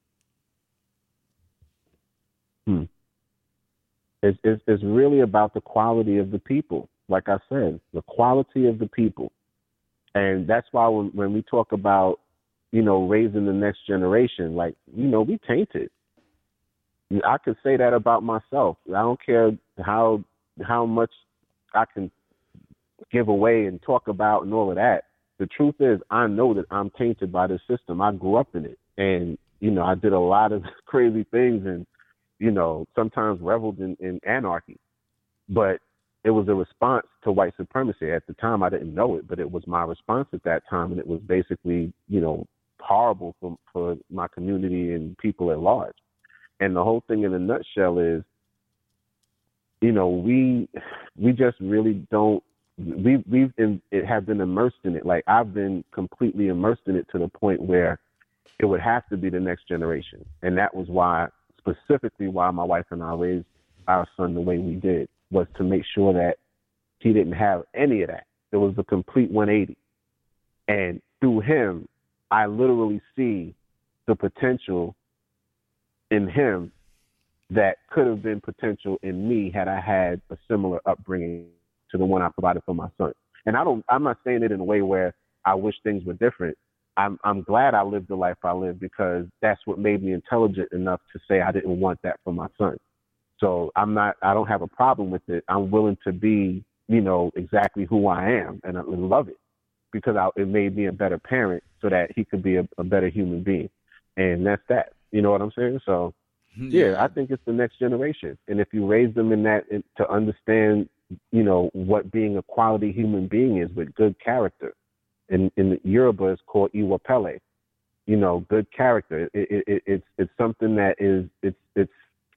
Hmm. It's, it's, it's really about the quality of the people. Like I said, the quality of the people. And that's why when, when we talk about, you know, raising the next generation, like, you know, we tainted. I could say that about myself. I don't care how how much I can give away and talk about and all of that. The truth is, I know that I'm tainted by this system. I grew up in it. And, you know, I did a lot of crazy things and, you know, sometimes reveled in, in anarchy. But it was a response to white supremacy. At the time, I didn't know it, but it was my response at that time. And it was basically, you know, horrible for, for my community and people at large. And the whole thing in a nutshell is, you know, we we just really don't, we, we've in, it have been immersed in it. Like, I've been completely immersed in it to the point where it would have to be the next generation. And that was why, specifically why my wife and I raised our son the way we did, was to make sure that he didn't have any of that. It was a complete one eighty. And through him, I literally see the potential in him that could have been potential in me had I had a similar upbringing to the one I provided for my son. And I don't, I'm not saying it in a way where I wish things were different. I'm I'm glad I lived the life I lived, because that's what made me intelligent enough to say I didn't want that for my son. So I'm not, I don't have a problem with it. I'm willing to be, you know, exactly who I am, and I love it, because I, it made me a better parent so that he could be a, a better human being. And that's that. You know what I'm saying? So, yeah, yeah, I think it's the next generation. And if you raise them in that, in, to understand, you know, what being a quality human being is with good character. In, in Yoruba, it's called Iwa Pele. You know, good character. It, it, it, it's it's something that is it's it's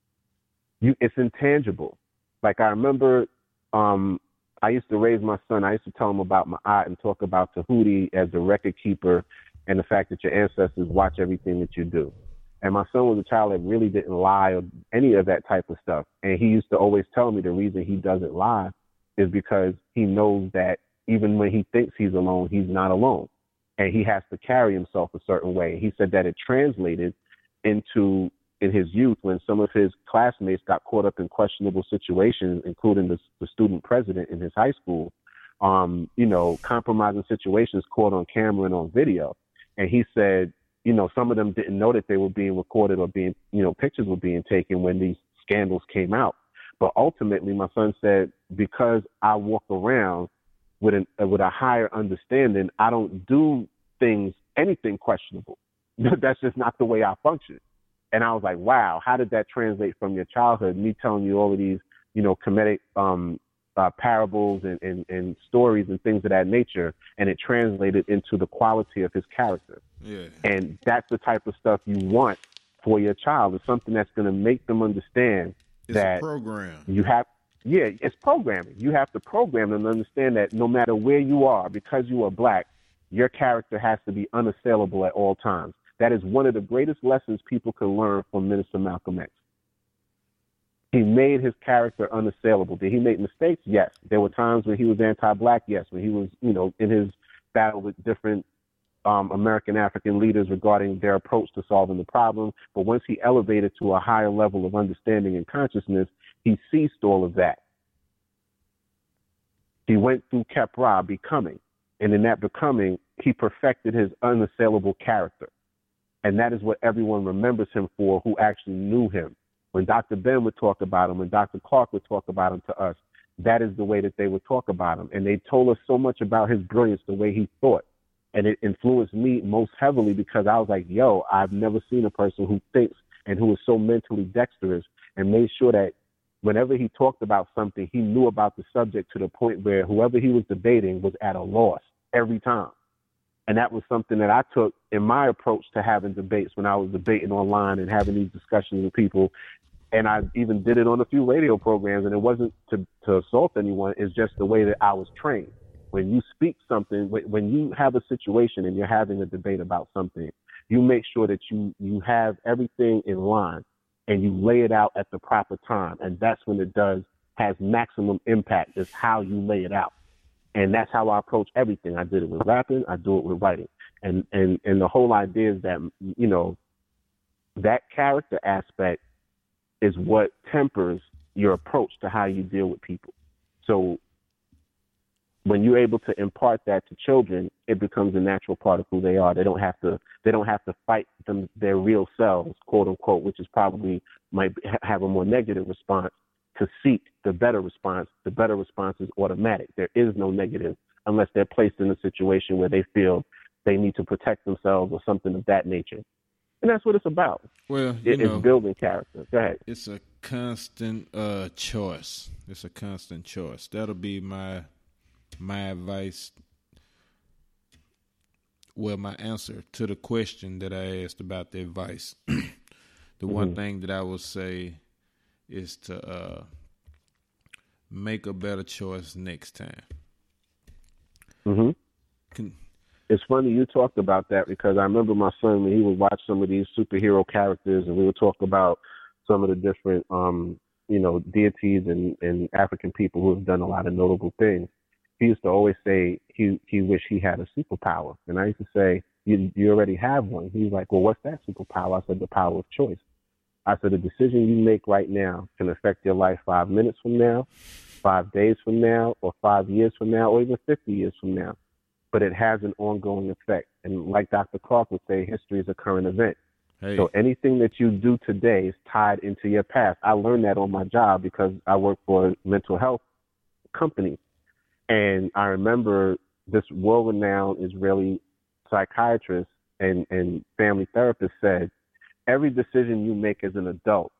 you it's intangible. Like, I remember, um, I used to raise my son. I used to tell him about Ma'at and talk about Tahuti as the record keeper and the fact that your ancestors watch everything that you do. And my son was a child that really didn't lie or any of that type of stuff. And he used to always tell me the reason he doesn't lie is because he knows that even when he thinks he's alone, he's not alone. And he has to carry himself a certain way. He said that it translated into, in his youth, when some of his classmates got caught up in questionable situations, including the, the student president in his high school, um, you know, compromising situations caught on camera and on video. And he said, you know, some of them didn't know that they were being recorded or being, you know, pictures were being taken when these scandals came out. But ultimately, my son said, because I walk around with an uh, with a higher understanding, I don't do things, anything questionable. That's just not the way I function. And I was like, wow, how did that translate from your childhood? Me telling you all of these, you know, comedic um, uh, parables and, and, and stories and things of that nature, and it translated into the quality of his character. Yeah. And that's the type of stuff you want for your child. It's something that's going to make them understand it's that a program. You have, yeah, it's programming. You have to program them to understand that no matter where you are, because you are black, your character has to be unassailable at all times. That is one of the greatest lessons people can learn from Minister Malcolm X. He made his character unassailable. Did he make mistakes? Yes. There were times when he was anti-black. Yes. When he was, you know, in his battle with different um, American African leaders regarding their approach to solving the problem. But once he elevated to a higher level of understanding and consciousness, he ceased all of that. He went through Kepra, becoming. And in that becoming, he perfected his unassailable character. And that is what everyone remembers him for who actually knew him. When Doctor Ben would talk about him, when Doctor Clark would talk about him to us, that is the way that they would talk about him. And they told us so much about his brilliance, the way he thought. And it influenced me most heavily because I was like, yo, I've never seen a person who thinks and who is so mentally dexterous and made sure that whenever he talked about something, he knew about the subject to the point where whoever he was debating was at a loss every time. And that was something that I took in my approach to having debates when I was debating online and having these discussions with people. And I even did it on a few radio programs, and it wasn't to, to assault anyone. It's just the way that I was trained. When you speak something, when you have a situation and you're having a debate about something, you make sure that you, you have everything in line and you lay it out at the proper time. And that's when it does, has maximum impact, is how you lay it out. And that's how I approach everything. I did it with rapping. I do it with writing. And, and, and the whole idea is that, you know, that character aspect is what tempers your approach to how you deal with people. So when you're able to impart that to children, it becomes a natural part of who they are. They don't have to, they don't have to fight them, their real selves, quote unquote, which is probably might have a more negative response, to seek the better response. The better response is automatic. There is no negative unless they're placed in a situation where they feel they need to protect themselves or something of that nature. And that's what it's about. Well, you it, know, it's building character. Go ahead. It's a constant uh, choice. It's a constant choice. That'll be my my advice. Well, my answer to the question that I asked about the advice. the mm-hmm. one thing that I will say is to uh, make a better choice next time. Mm-hmm. Can, It's funny you talked about that because I remember my son when he would watch some of these superhero characters and we would talk about some of the different, um, you know, deities and, and African people who have done a lot of notable things. He used to always say he he wished he had a superpower. And I used to say, you, you already have one. He's like, well, what's that superpower? I said, the power of choice. I said, the decision you make right now can affect your life five minutes from now, five days from now, or five years from now, or even fifty years from now. But it has an ongoing effect. And like Doctor Clark would say, history is a current event. Hey. So anything that you do today is tied into your past. I learned that on my job because I work for a mental health company. And I remember this world-renowned Israeli psychiatrist and, and family therapist said, every decision you make as an adult,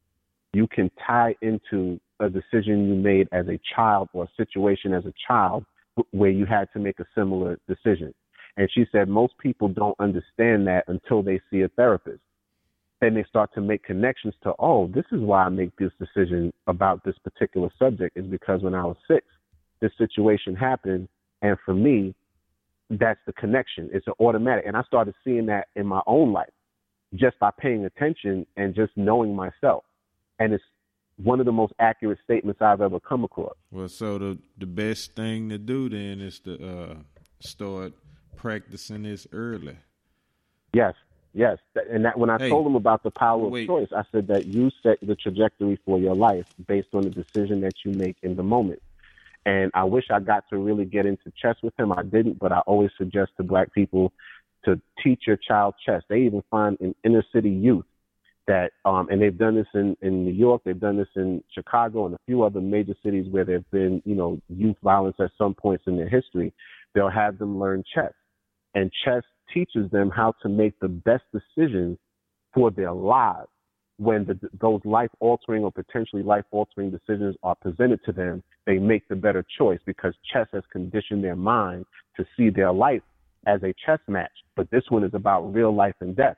you can tie into a decision you made as a child or a situation as a child where you had to make a similar decision. And she said most people don't understand that until they see a therapist. Then they start to make connections to, oh, this is why I make this decision about this particular subject, is because when I was six, this situation happened. And for me, that's the connection. It's an automatic. And I started seeing that in my own life just by paying attention and just knowing myself. And it's one of the most accurate statements I've ever come across. Well, so the the best thing to do then is to uh, start practicing this early. Yes, yes. And that when I hey, told him about the power wait. of choice, I said that you set the trajectory for your life based on the decision that you make in the moment. And I wish I got to really get into chess with him. I didn't, but I always suggest to black people to teach your child chess. They even find in inner city youth that, um, and they've done this in, in New York, they've done this in Chicago and a few other major cities where there've been, you know, youth violence at some points in their history. They'll have them learn chess. And chess teaches them how to make the best decisions for their lives. When the, those life-altering or potentially life-altering decisions are presented to them, they make the better choice because chess has conditioned their mind to see their life as a chess match. But this one is about real life and death.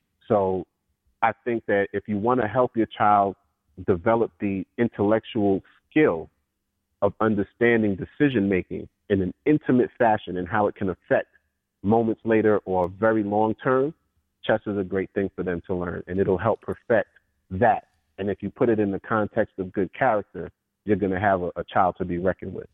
So I think that if you want to help your child develop the intellectual skill of understanding decision-making in an intimate fashion and how it can affect moments later or very long term, chess is a great thing for them to learn, and it'll help perfect that. And if you put it in the context of good character, you're going to have a, a child to be reckoned with.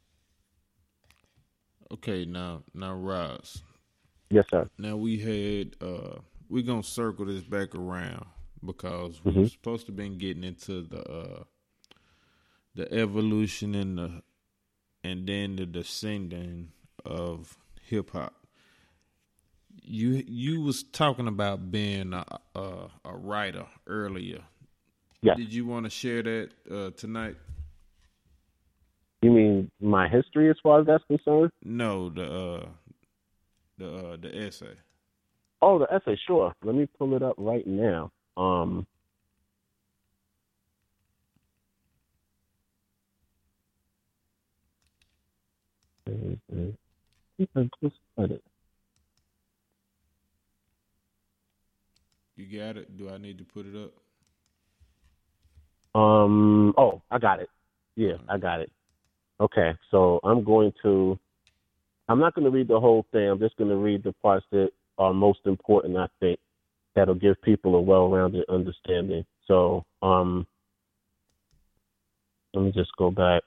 Okay, now, now, Roz. Yes, sir. Now we had, uh, we're going to circle this back around because Mm-hmm. we're supposed to been getting into the, uh, the evolution and the and then the descending of hip hop. You you was talking about being a, a, a writer earlier. Yes. Did you want to share that uh, tonight? You mean my history as far as that's concerned? No, the uh, the uh, the essay. Oh, the essay, sure. Let me pull it up right now. Um, just put it. You got it? Do I need to put it up? Um. Oh, I got it. Yeah, I got it. Okay, so I'm going to. I'm not going to read the whole thing. I'm just going to read the parts that are most important. I think that'll give people a well-rounded understanding. So, um, let me just go back.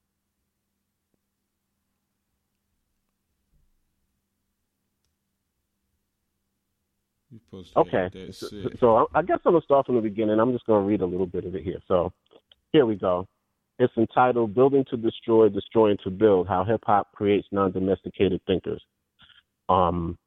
You're supposed to Okay, have that so, set. so I guess I'm going to start from the beginning. I'm just going to read a little bit of it here. So here we go. It's entitled Building to Destroy, Destroying to Build, How Hip-Hop Creates Non-Domesticated Thinkers. Um,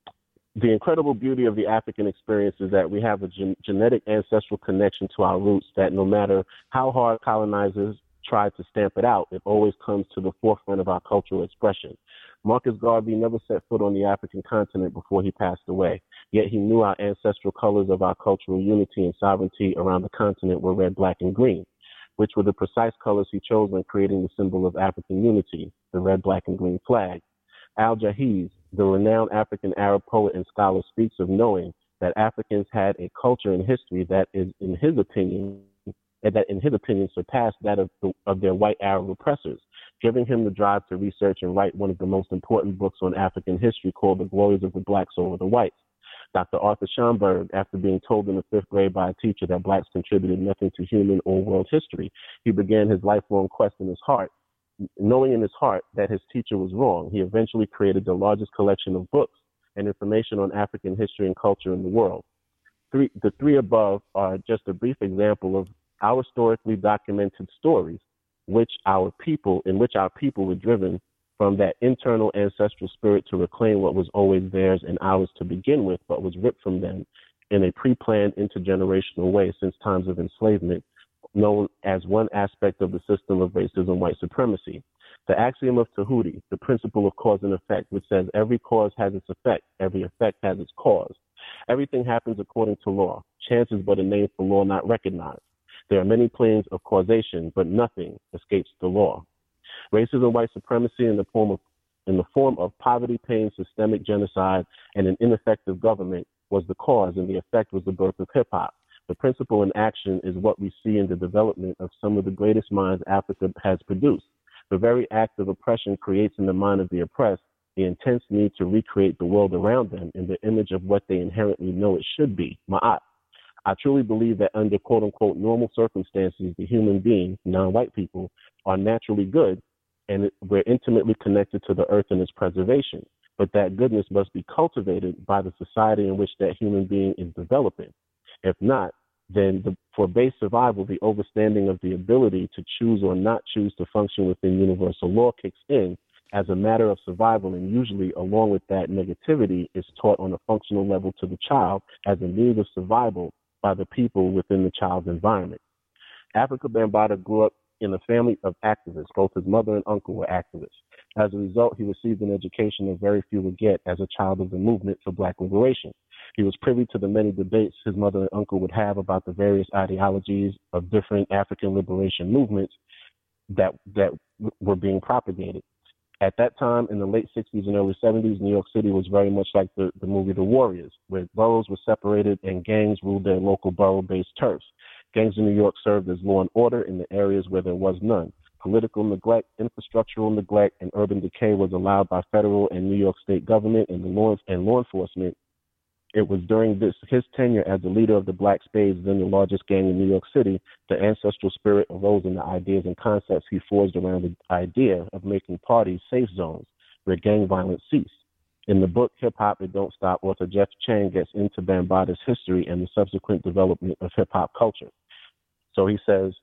the incredible beauty of the African experience is that we have a gen- genetic ancestral connection to our roots that no matter how hard colonizers try to stamp it out, it always comes to the forefront of our cultural expression. Marcus Garvey never set foot on the African continent before he passed away, yet he knew our ancestral colors of our cultural unity and sovereignty around the continent were red, black, and green, which were the precise colors he chose when creating the symbol of African unity, the red, black, and green flag. Al-Jahiz, the renowned African Arab poet and scholar, speaks of knowing that Africans had a culture and history that is, in his opinion, that in his opinion surpassed that of, the, of their white Arab oppressors, giving him the drive to research and write one of the most important books on African history called The Glories of the Blacks Over the Whites. Doctor Arthur Schomburg, after being told in the fifth grade by a teacher that blacks contributed nothing to human or world history, he began his lifelong quest in his heart. Knowing in his heart that his teacher was wrong, he eventually created the largest collection of books and information on African history and culture in the world. Three, the three above are just a brief example of our historically documented stories, which our people, in which our people were driven from that internal ancestral spirit to reclaim what was always theirs and ours to begin with, but was ripped from them in a pre-planned intergenerational way since times of enslavement, known as one aspect of the system of racism, white supremacy. The axiom of Tahuti, the principle of cause and effect, which says every cause has its effect, every effect has its cause. Everything happens according to law. Chance is but a name for law not recognized. There are many planes of causation, but nothing escapes the law. Racism, white supremacy in the form of in the form of poverty, pain, systemic genocide, and an ineffective government was the cause, and the effect was the birth of hip-hop. The principle in action is what we see in the development of some of the greatest minds Africa has produced. The very act of oppression creates in the mind of the oppressed the intense need to recreate the world around them in the image of what they inherently know it should be, ma'at. I truly believe that under quote-unquote normal circumstances, the human being, non-white people, are naturally good, and we're intimately connected to the earth and its preservation. But that goodness must be cultivated by the society in which that human being is developing. If not, then the, for base survival, the overstanding of the ability to choose or not choose to function within universal law kicks in as a matter of survival, and usually along with that negativity is taught on a functional level to the child as a means of survival by the people within the child's environment. Africa Bambaataa grew up in a family of activists. Both his mother and uncle were activists. As a result, he received an education that very few would get as a child of the movement for Black liberation. He was privy to the many debates his mother and uncle would have about the various ideologies of different African liberation movements that that were being propagated. At that time, in the late sixties and early seventies, New York City was very much like the, the movie The Warriors, where boroughs were separated and gangs ruled their local borough-based turfs. Gangs in New York served as law and order in the areas where there was none. Political neglect, infrastructural neglect, and urban decay was allowed by federal and New York state government and the law and law enforcement. It was during this his tenure as the leader of the Black Spades, then the largest gang in New York City, the ancestral spirit arose in the ideas and concepts he forged around the idea of making parties safe zones where gang violence ceased. In the book Hip Hop It Don't Stop, author Jeff Chang gets into Bambaataa's history and the subsequent development of hip hop culture. So he says,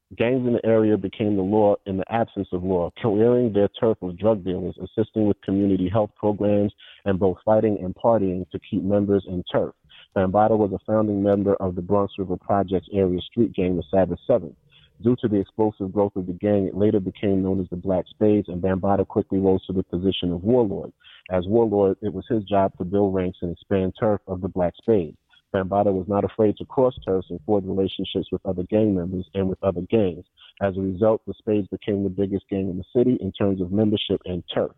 Gangs in the area became the law in the absence of law, clearing their turf of drug dealers, assisting with community health programs, and both fighting and partying to keep members in turf. Bambaataa was a founding member of the Bronx River Projects area street gang, the Sabbath Seven. Due to the explosive growth of the gang, it later became known as the Black Spades, and Bambaataa quickly rose to the position of warlord. As warlord, it was his job to build ranks and expand turf of the Black Spades. Bambaataa was not afraid to cross turfs and forge relationships with other gang members and with other gangs. As a result, the Spades became the biggest gang in the city in terms of membership and turf.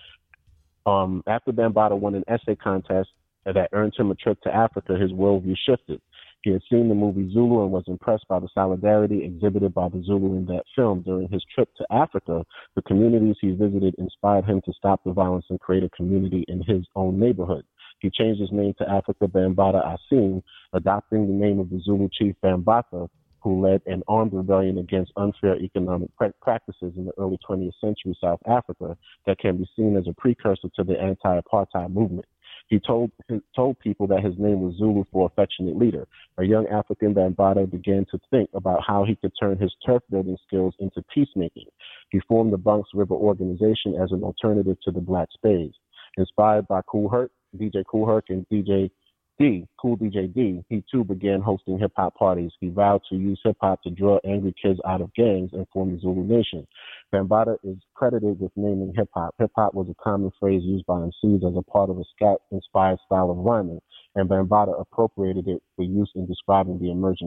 Um, after Bambaataa won an essay contest that earned him a trip to Africa, his worldview shifted. He had seen the movie Zulu and was impressed by the solidarity exhibited by the Zulu in that film. During his trip to Africa, the communities he visited inspired him to stop the violence and create a community in his own neighborhood. He changed his name to Africa Bambaataa Asim, adopting the name of the Zulu chief Bambatha, who led an armed rebellion against unfair economic practices in the early twentieth century South Africa that can be seen as a precursor to the anti-apartheid movement. He told he told people that his name was Zulu for affectionate leader. A young African Bambaataa began to think about how he could turn his turf building skills into peacemaking. He formed the Bronx River Organization as an alternative to the Black Spades. Inspired by Kool Herc, D J Kool Herc, and D J D, Cool D J D, he too began hosting hip-hop parties. He vowed to use hip-hop to draw angry kids out of gangs and form the Zulu Nation. Bambaataa is credited with naming hip-hop. Hip-hop was a common phrase used by M Cs as a part of a scat-inspired style of rhyming, and Bambaataa appropriated it for use in describing the emerging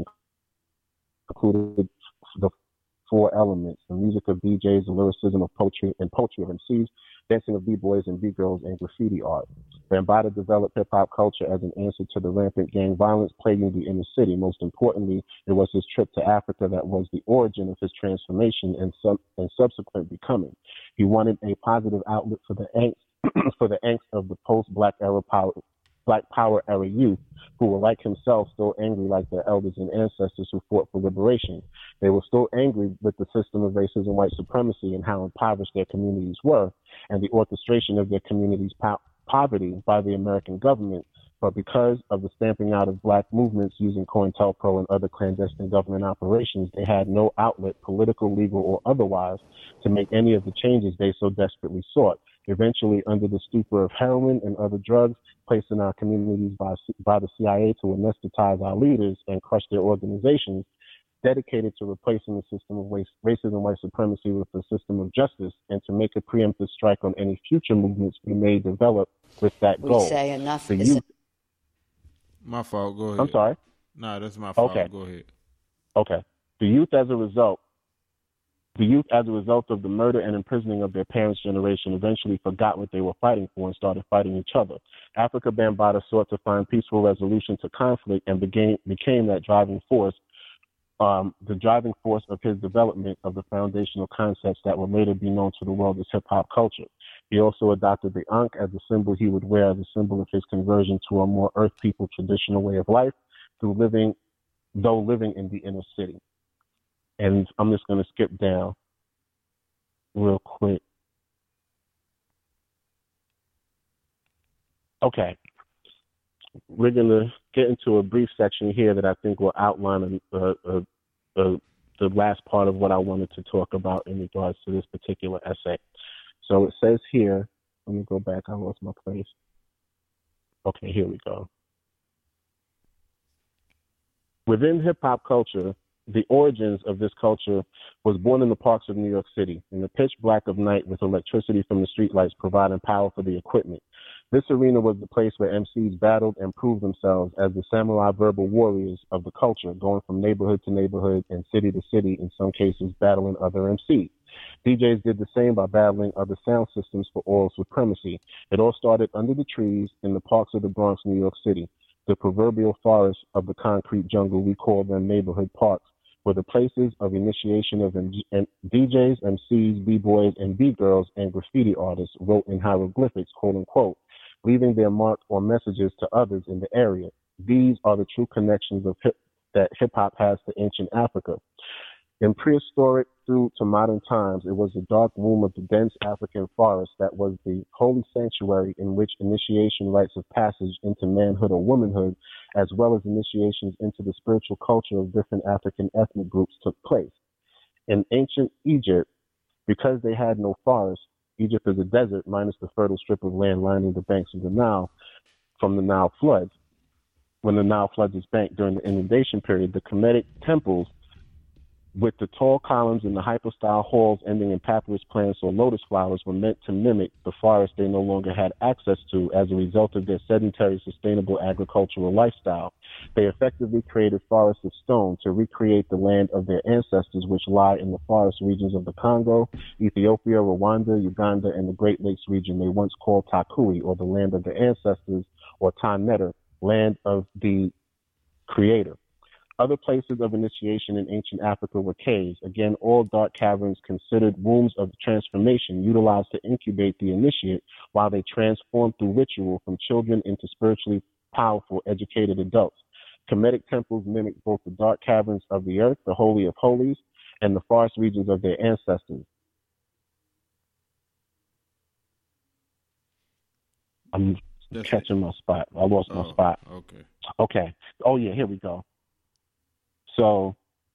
included the four elements: the music of D Js, the lyricism of poetry and poetry of M Cs, dancing of B-boys and B-girls, and graffiti art. Bambaataa developed hip-hop culture as an answer to the rampant gang violence plaguing the inner city. Most importantly, it was his trip to Africa that was the origin of his transformation and, sub- and subsequent becoming. He wanted a positive outlet for the angst, for the angst of the post-Black era power, Black Power era youth who were like himself still angry like their elders and ancestors who fought for liberation. They were still angry with the system of racism, white supremacy, and how impoverished their communities were, and the orchestration of their communities' po- poverty by the American government. But because of the stamping out of black movements using COINTELPRO and other clandestine government operations, they had no outlet, political, legal, or otherwise, to make any of the changes they so desperately sought. Eventually, under the stupor of heroin and other drugs placed in our communities by, by the C I A to anesthetize our leaders and crush their organizations, dedicated to replacing the system of racism, white supremacy with a system of justice, and to make a preemptive strike on any future movements we may develop with that We goal. say enough The is youth, My fault. Go ahead. I'm sorry? Nah, that's my fault. Okay. Go ahead. Okay. The youth as a result, the youth as a result of the murder and imprisoning of their parents' generation eventually forgot what they were fighting for and started fighting each other. Africa Bambaataa sought to find peaceful resolution to conflict and began, became that driving force, um, the driving force of his development of the foundational concepts that would later be known to the world as hip-hop culture. He also adopted the Ankh as a symbol he would wear as a symbol of his conversion to a more earth people traditional way of life through living, though living in the inner city. And I'm just going to skip down real quick. Okay. We're going to get into a brief section here that I think will outline a, a, a, a, the last part of what I wanted to talk about in regards to this particular essay. So it says here, let me go back, I lost my place. Okay, here we go. Within hip-hop culture, the origins of this culture was born in the parks of New York City, in the pitch black of night with electricity from the streetlights providing power for the equipment. This arena was the place where M Cs battled and proved themselves as the samurai verbal warriors of the culture, going from neighborhood to neighborhood and city to city, in some cases battling other M Cs. D Js did the same by battling other sound systems for oral supremacy. It all started under the trees in the parks of the Bronx, New York City. The proverbial forests of the concrete jungle, we call them neighborhood parks, were the places of initiation of D Js, M Cs, B-boys, and B-girls, and graffiti artists wrote in hieroglyphics, quote unquote, leaving their mark or messages to others in the area. These are the true connections of hip, that hip-hop has to ancient Africa. In prehistoric through to modern times, it was the dark womb of the dense African forest that was the holy sanctuary in which initiation rites of passage into manhood or womanhood, as well as initiations into the spiritual culture of different African ethnic groups took place. In ancient Egypt, because they had no forest, Egypt is a desert minus the fertile strip of land lining the banks of the Nile from the Nile floods. When the Nile floods its bank during the inundation period, the Kemetic temples with the tall columns and the hypostyle halls ending in papyrus plants or lotus flowers were meant to mimic the forest they no longer had access to as a result of their sedentary, sustainable agricultural lifestyle. They effectively created forests of stone to recreate the land of their ancestors, which lie in the forest regions of the Congo, Ethiopia, Rwanda, Uganda, and the Great Lakes region they once called Takui, or the land of their ancestors, or Taneta, land of the creator. Other places of initiation in ancient Africa were caves, again, all dark caverns considered wombs of transformation utilized to incubate the initiate while they transformed through ritual from children into spiritually powerful, educated adults. Kemetic temples mimic both the dark caverns of the earth, the Holy of Holies, and the forest regions of their ancestors. I'm That's catching it. my spot. I lost oh, my spot. Okay. Okay. Oh, yeah, here we go. So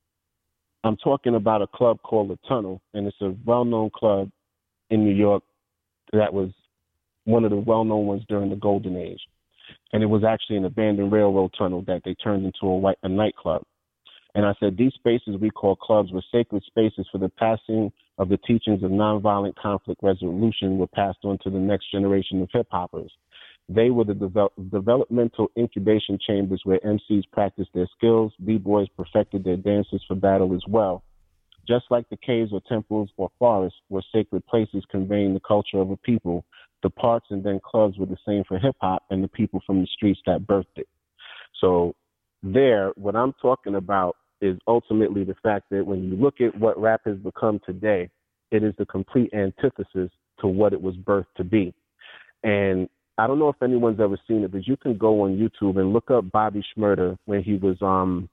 I'm talking about a club called The Tunnel, and it's a well-known club in New York that was one of the well-known ones during the Golden Age. And it was actually an abandoned railroad tunnel that they turned into a, white, a nightclub. And I said these spaces we call clubs were sacred spaces for the passing of the teachings of nonviolent conflict resolution were passed on to the next generation of hip-hoppers. They were the develop, developmental incubation chambers where M Cs practiced their skills, B-boys perfected their dances for battle as well. Just like the caves or temples or forests were sacred places conveying the culture of a people, the parks and then clubs were the same for hip-hop and the people from the streets that birthed it. So there, what I'm talking about is ultimately the fact that when you look at what rap has become today, it is the complete antithesis to what it was birthed to be. And I don't know if anyone's ever seen it, but you can go on YouTube and look up Bobby Shmurda when he was um,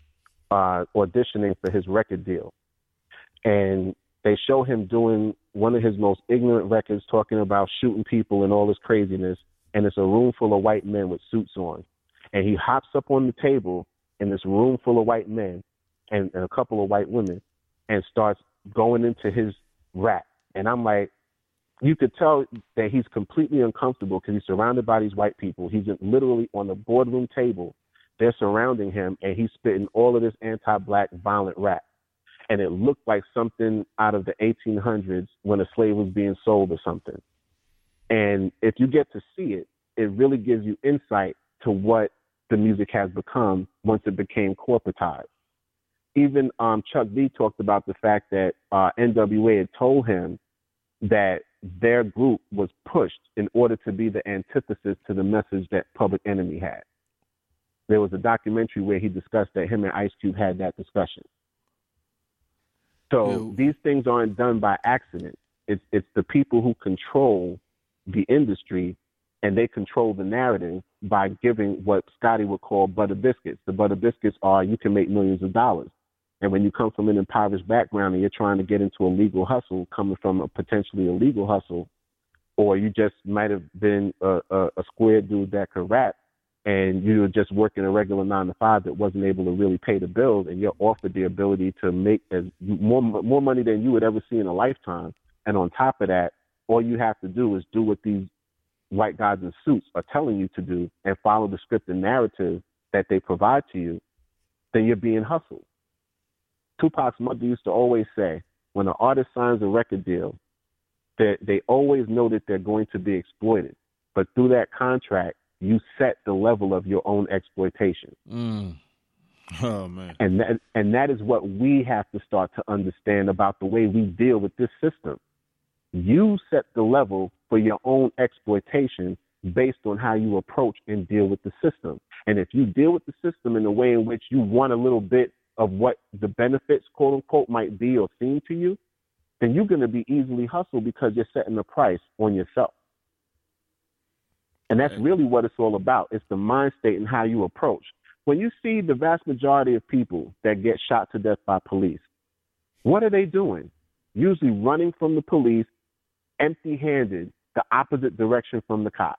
uh, auditioning for his record deal. And they show him doing one of his most ignorant records, talking about shooting people and all this craziness. And it's a room full of white men with suits on. And he hops up on the table in this room full of white men and, and a couple of white women and starts going into his rap. And I'm like, you could tell that he's completely uncomfortable because he's surrounded by these white people. He's literally on the boardroom table. They're surrounding him, and he's spitting all of this anti-black violent rap. And it looked like something out of the eighteen hundreds when a slave was being sold or something. And if you get to see it, it really gives you insight to what the music has become once it became corporatized. Even um, Chuck D talked about the fact that uh, N W A had told him that their group was pushed in order to be the antithesis to the message that Public Enemy had. There was a documentary where he discussed that him and Ice Cube had that discussion. So Ew. These things aren't done by accident. It's it's the people who control the industry, and they control the narrative by giving what Scotty would call butter biscuits. The butter biscuits are you can make millions of dollars. And when you come from an impoverished background and you're trying to get into a legal hustle, coming from a potentially illegal hustle, or you just might have been a, a, a square dude that could rap, and you were just working a regular nine to five that wasn't able to really pay the bills, and you're offered the ability to make as more more money than you would ever see in a lifetime. And on top of that, all you have to do is do what these white guys in suits are telling you to do and follow the script and narrative that they provide to you, then you're being hustled. Tupac's mother used to always say, when an artist signs a record deal, that they always know that they're going to be exploited. But through that contract, you set the level of your own exploitation. Mm. Oh, man. And that, and that is what we have to start to understand about the way we deal with this system. You set the level for your own exploitation based on how you approach and deal with the system. And if you deal with the system in a way in which you want a little bit of what the benefits, quote unquote, might be or seem to you, then you're going to be easily hustled because you're setting a price on yourself. And that's really what it's all about. It's the mind state and how you approach. When you see the vast majority of people that get shot to death by police, what are they doing? Usually running from the police, empty-handed, the opposite direction from the cop.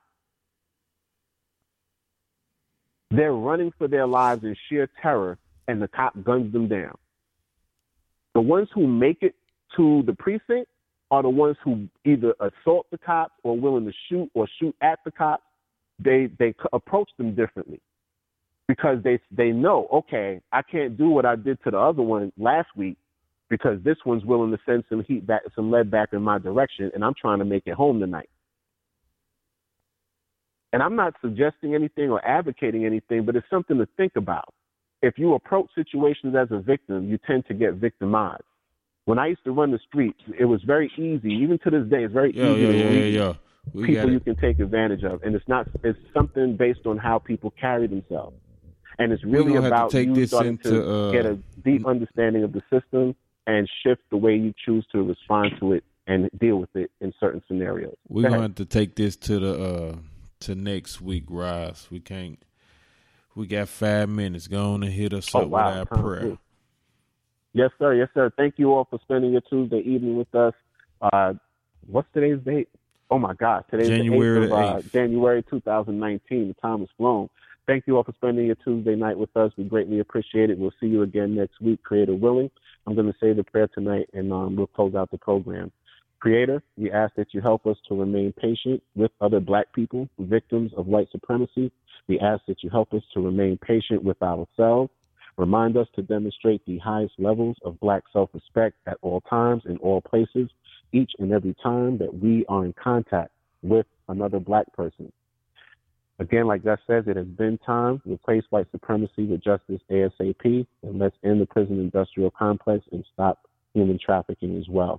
They're running for their lives in sheer terror, and the cop guns them down. The ones who make it to the precinct are the ones who either assault the cops or willing to shoot or shoot at the cops. They they approach them differently because they they know, okay, I can't do what I did to the other one last week because this one's willing to send some heat back, some lead back in my direction, and I'm trying to make it home tonight. And I'm not suggesting anything or advocating anything, but it's something to think about. If you approach situations as a victim, you tend to get victimized. When I used to run the streets, it was very easy. Even to this day, it's very yeah, easy yeah, to yeah, read yeah, yeah. We people gotta... you can take advantage of. And it's not, it's something based on how people carry themselves. And it's really about take you this starting into, to uh, get a deep understanding of the system and shift the way you choose to respond to it and deal with it in certain scenarios. We're Go going to ahead. have to take this to the uh, to next week, Roz. We can't. We got five minutes. Go on and hit us Oh, up wow. with our Time prayer. flew. Yes, sir. Yes, sir. Thank you all for spending your Tuesday evening with us. Uh, what's today's date? Oh, my God. Today's January the eighth of the uh, eighth. January two thousand nineteen. The time has flown. Thank you all for spending your Tuesday night with us. We greatly appreciate it. We'll see you again next week, Creator willing. I'm going to say the prayer tonight, and um, we'll close out the program. Creator, we ask that you help us to remain patient with other black people, victims of white supremacy. We ask that you help us to remain patient with ourselves. Remind us to demonstrate the highest levels of black self-respect at all times, in all places, each and every time that we are in contact with another black person. Again, like Gus says, it has been time to replace white supremacy with justice ASAP, and let's end the prison industrial complex and stop human trafficking as well.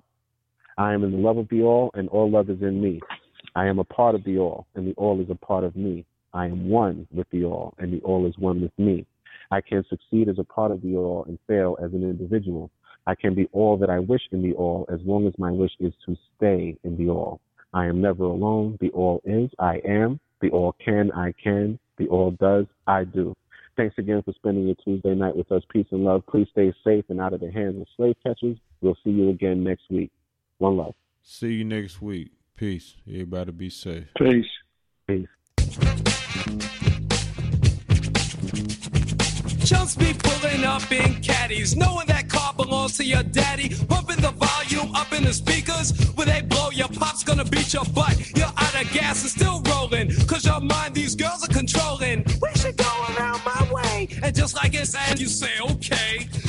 I am in the love of the all, and all love is in me. I am a part of the all, and the all is a part of me. I am one with the all, and the all is one with me. I can succeed as a part of the all and fail as an individual. I can be all that I wish in the all as long as my wish is to stay in the all. I am never alone. The all is, I am. The all can, I can. The all does, I do. Thanks again for spending your Tuesday night with us. Peace and love. Please stay safe and out of the hands of slave catchers. We'll see you again next week. One love. See you next week. Peace. Everybody be safe. Peace. Peace. Chumps be pulling up in caddies, knowing that car belongs to your daddy. Pumping the volume up in the speakers. When they blow, your pop's gonna beat your butt. You're out of gas and still rolling, cause your mind these girls are controlling. We should go around my way. And just like it's and you say, okay.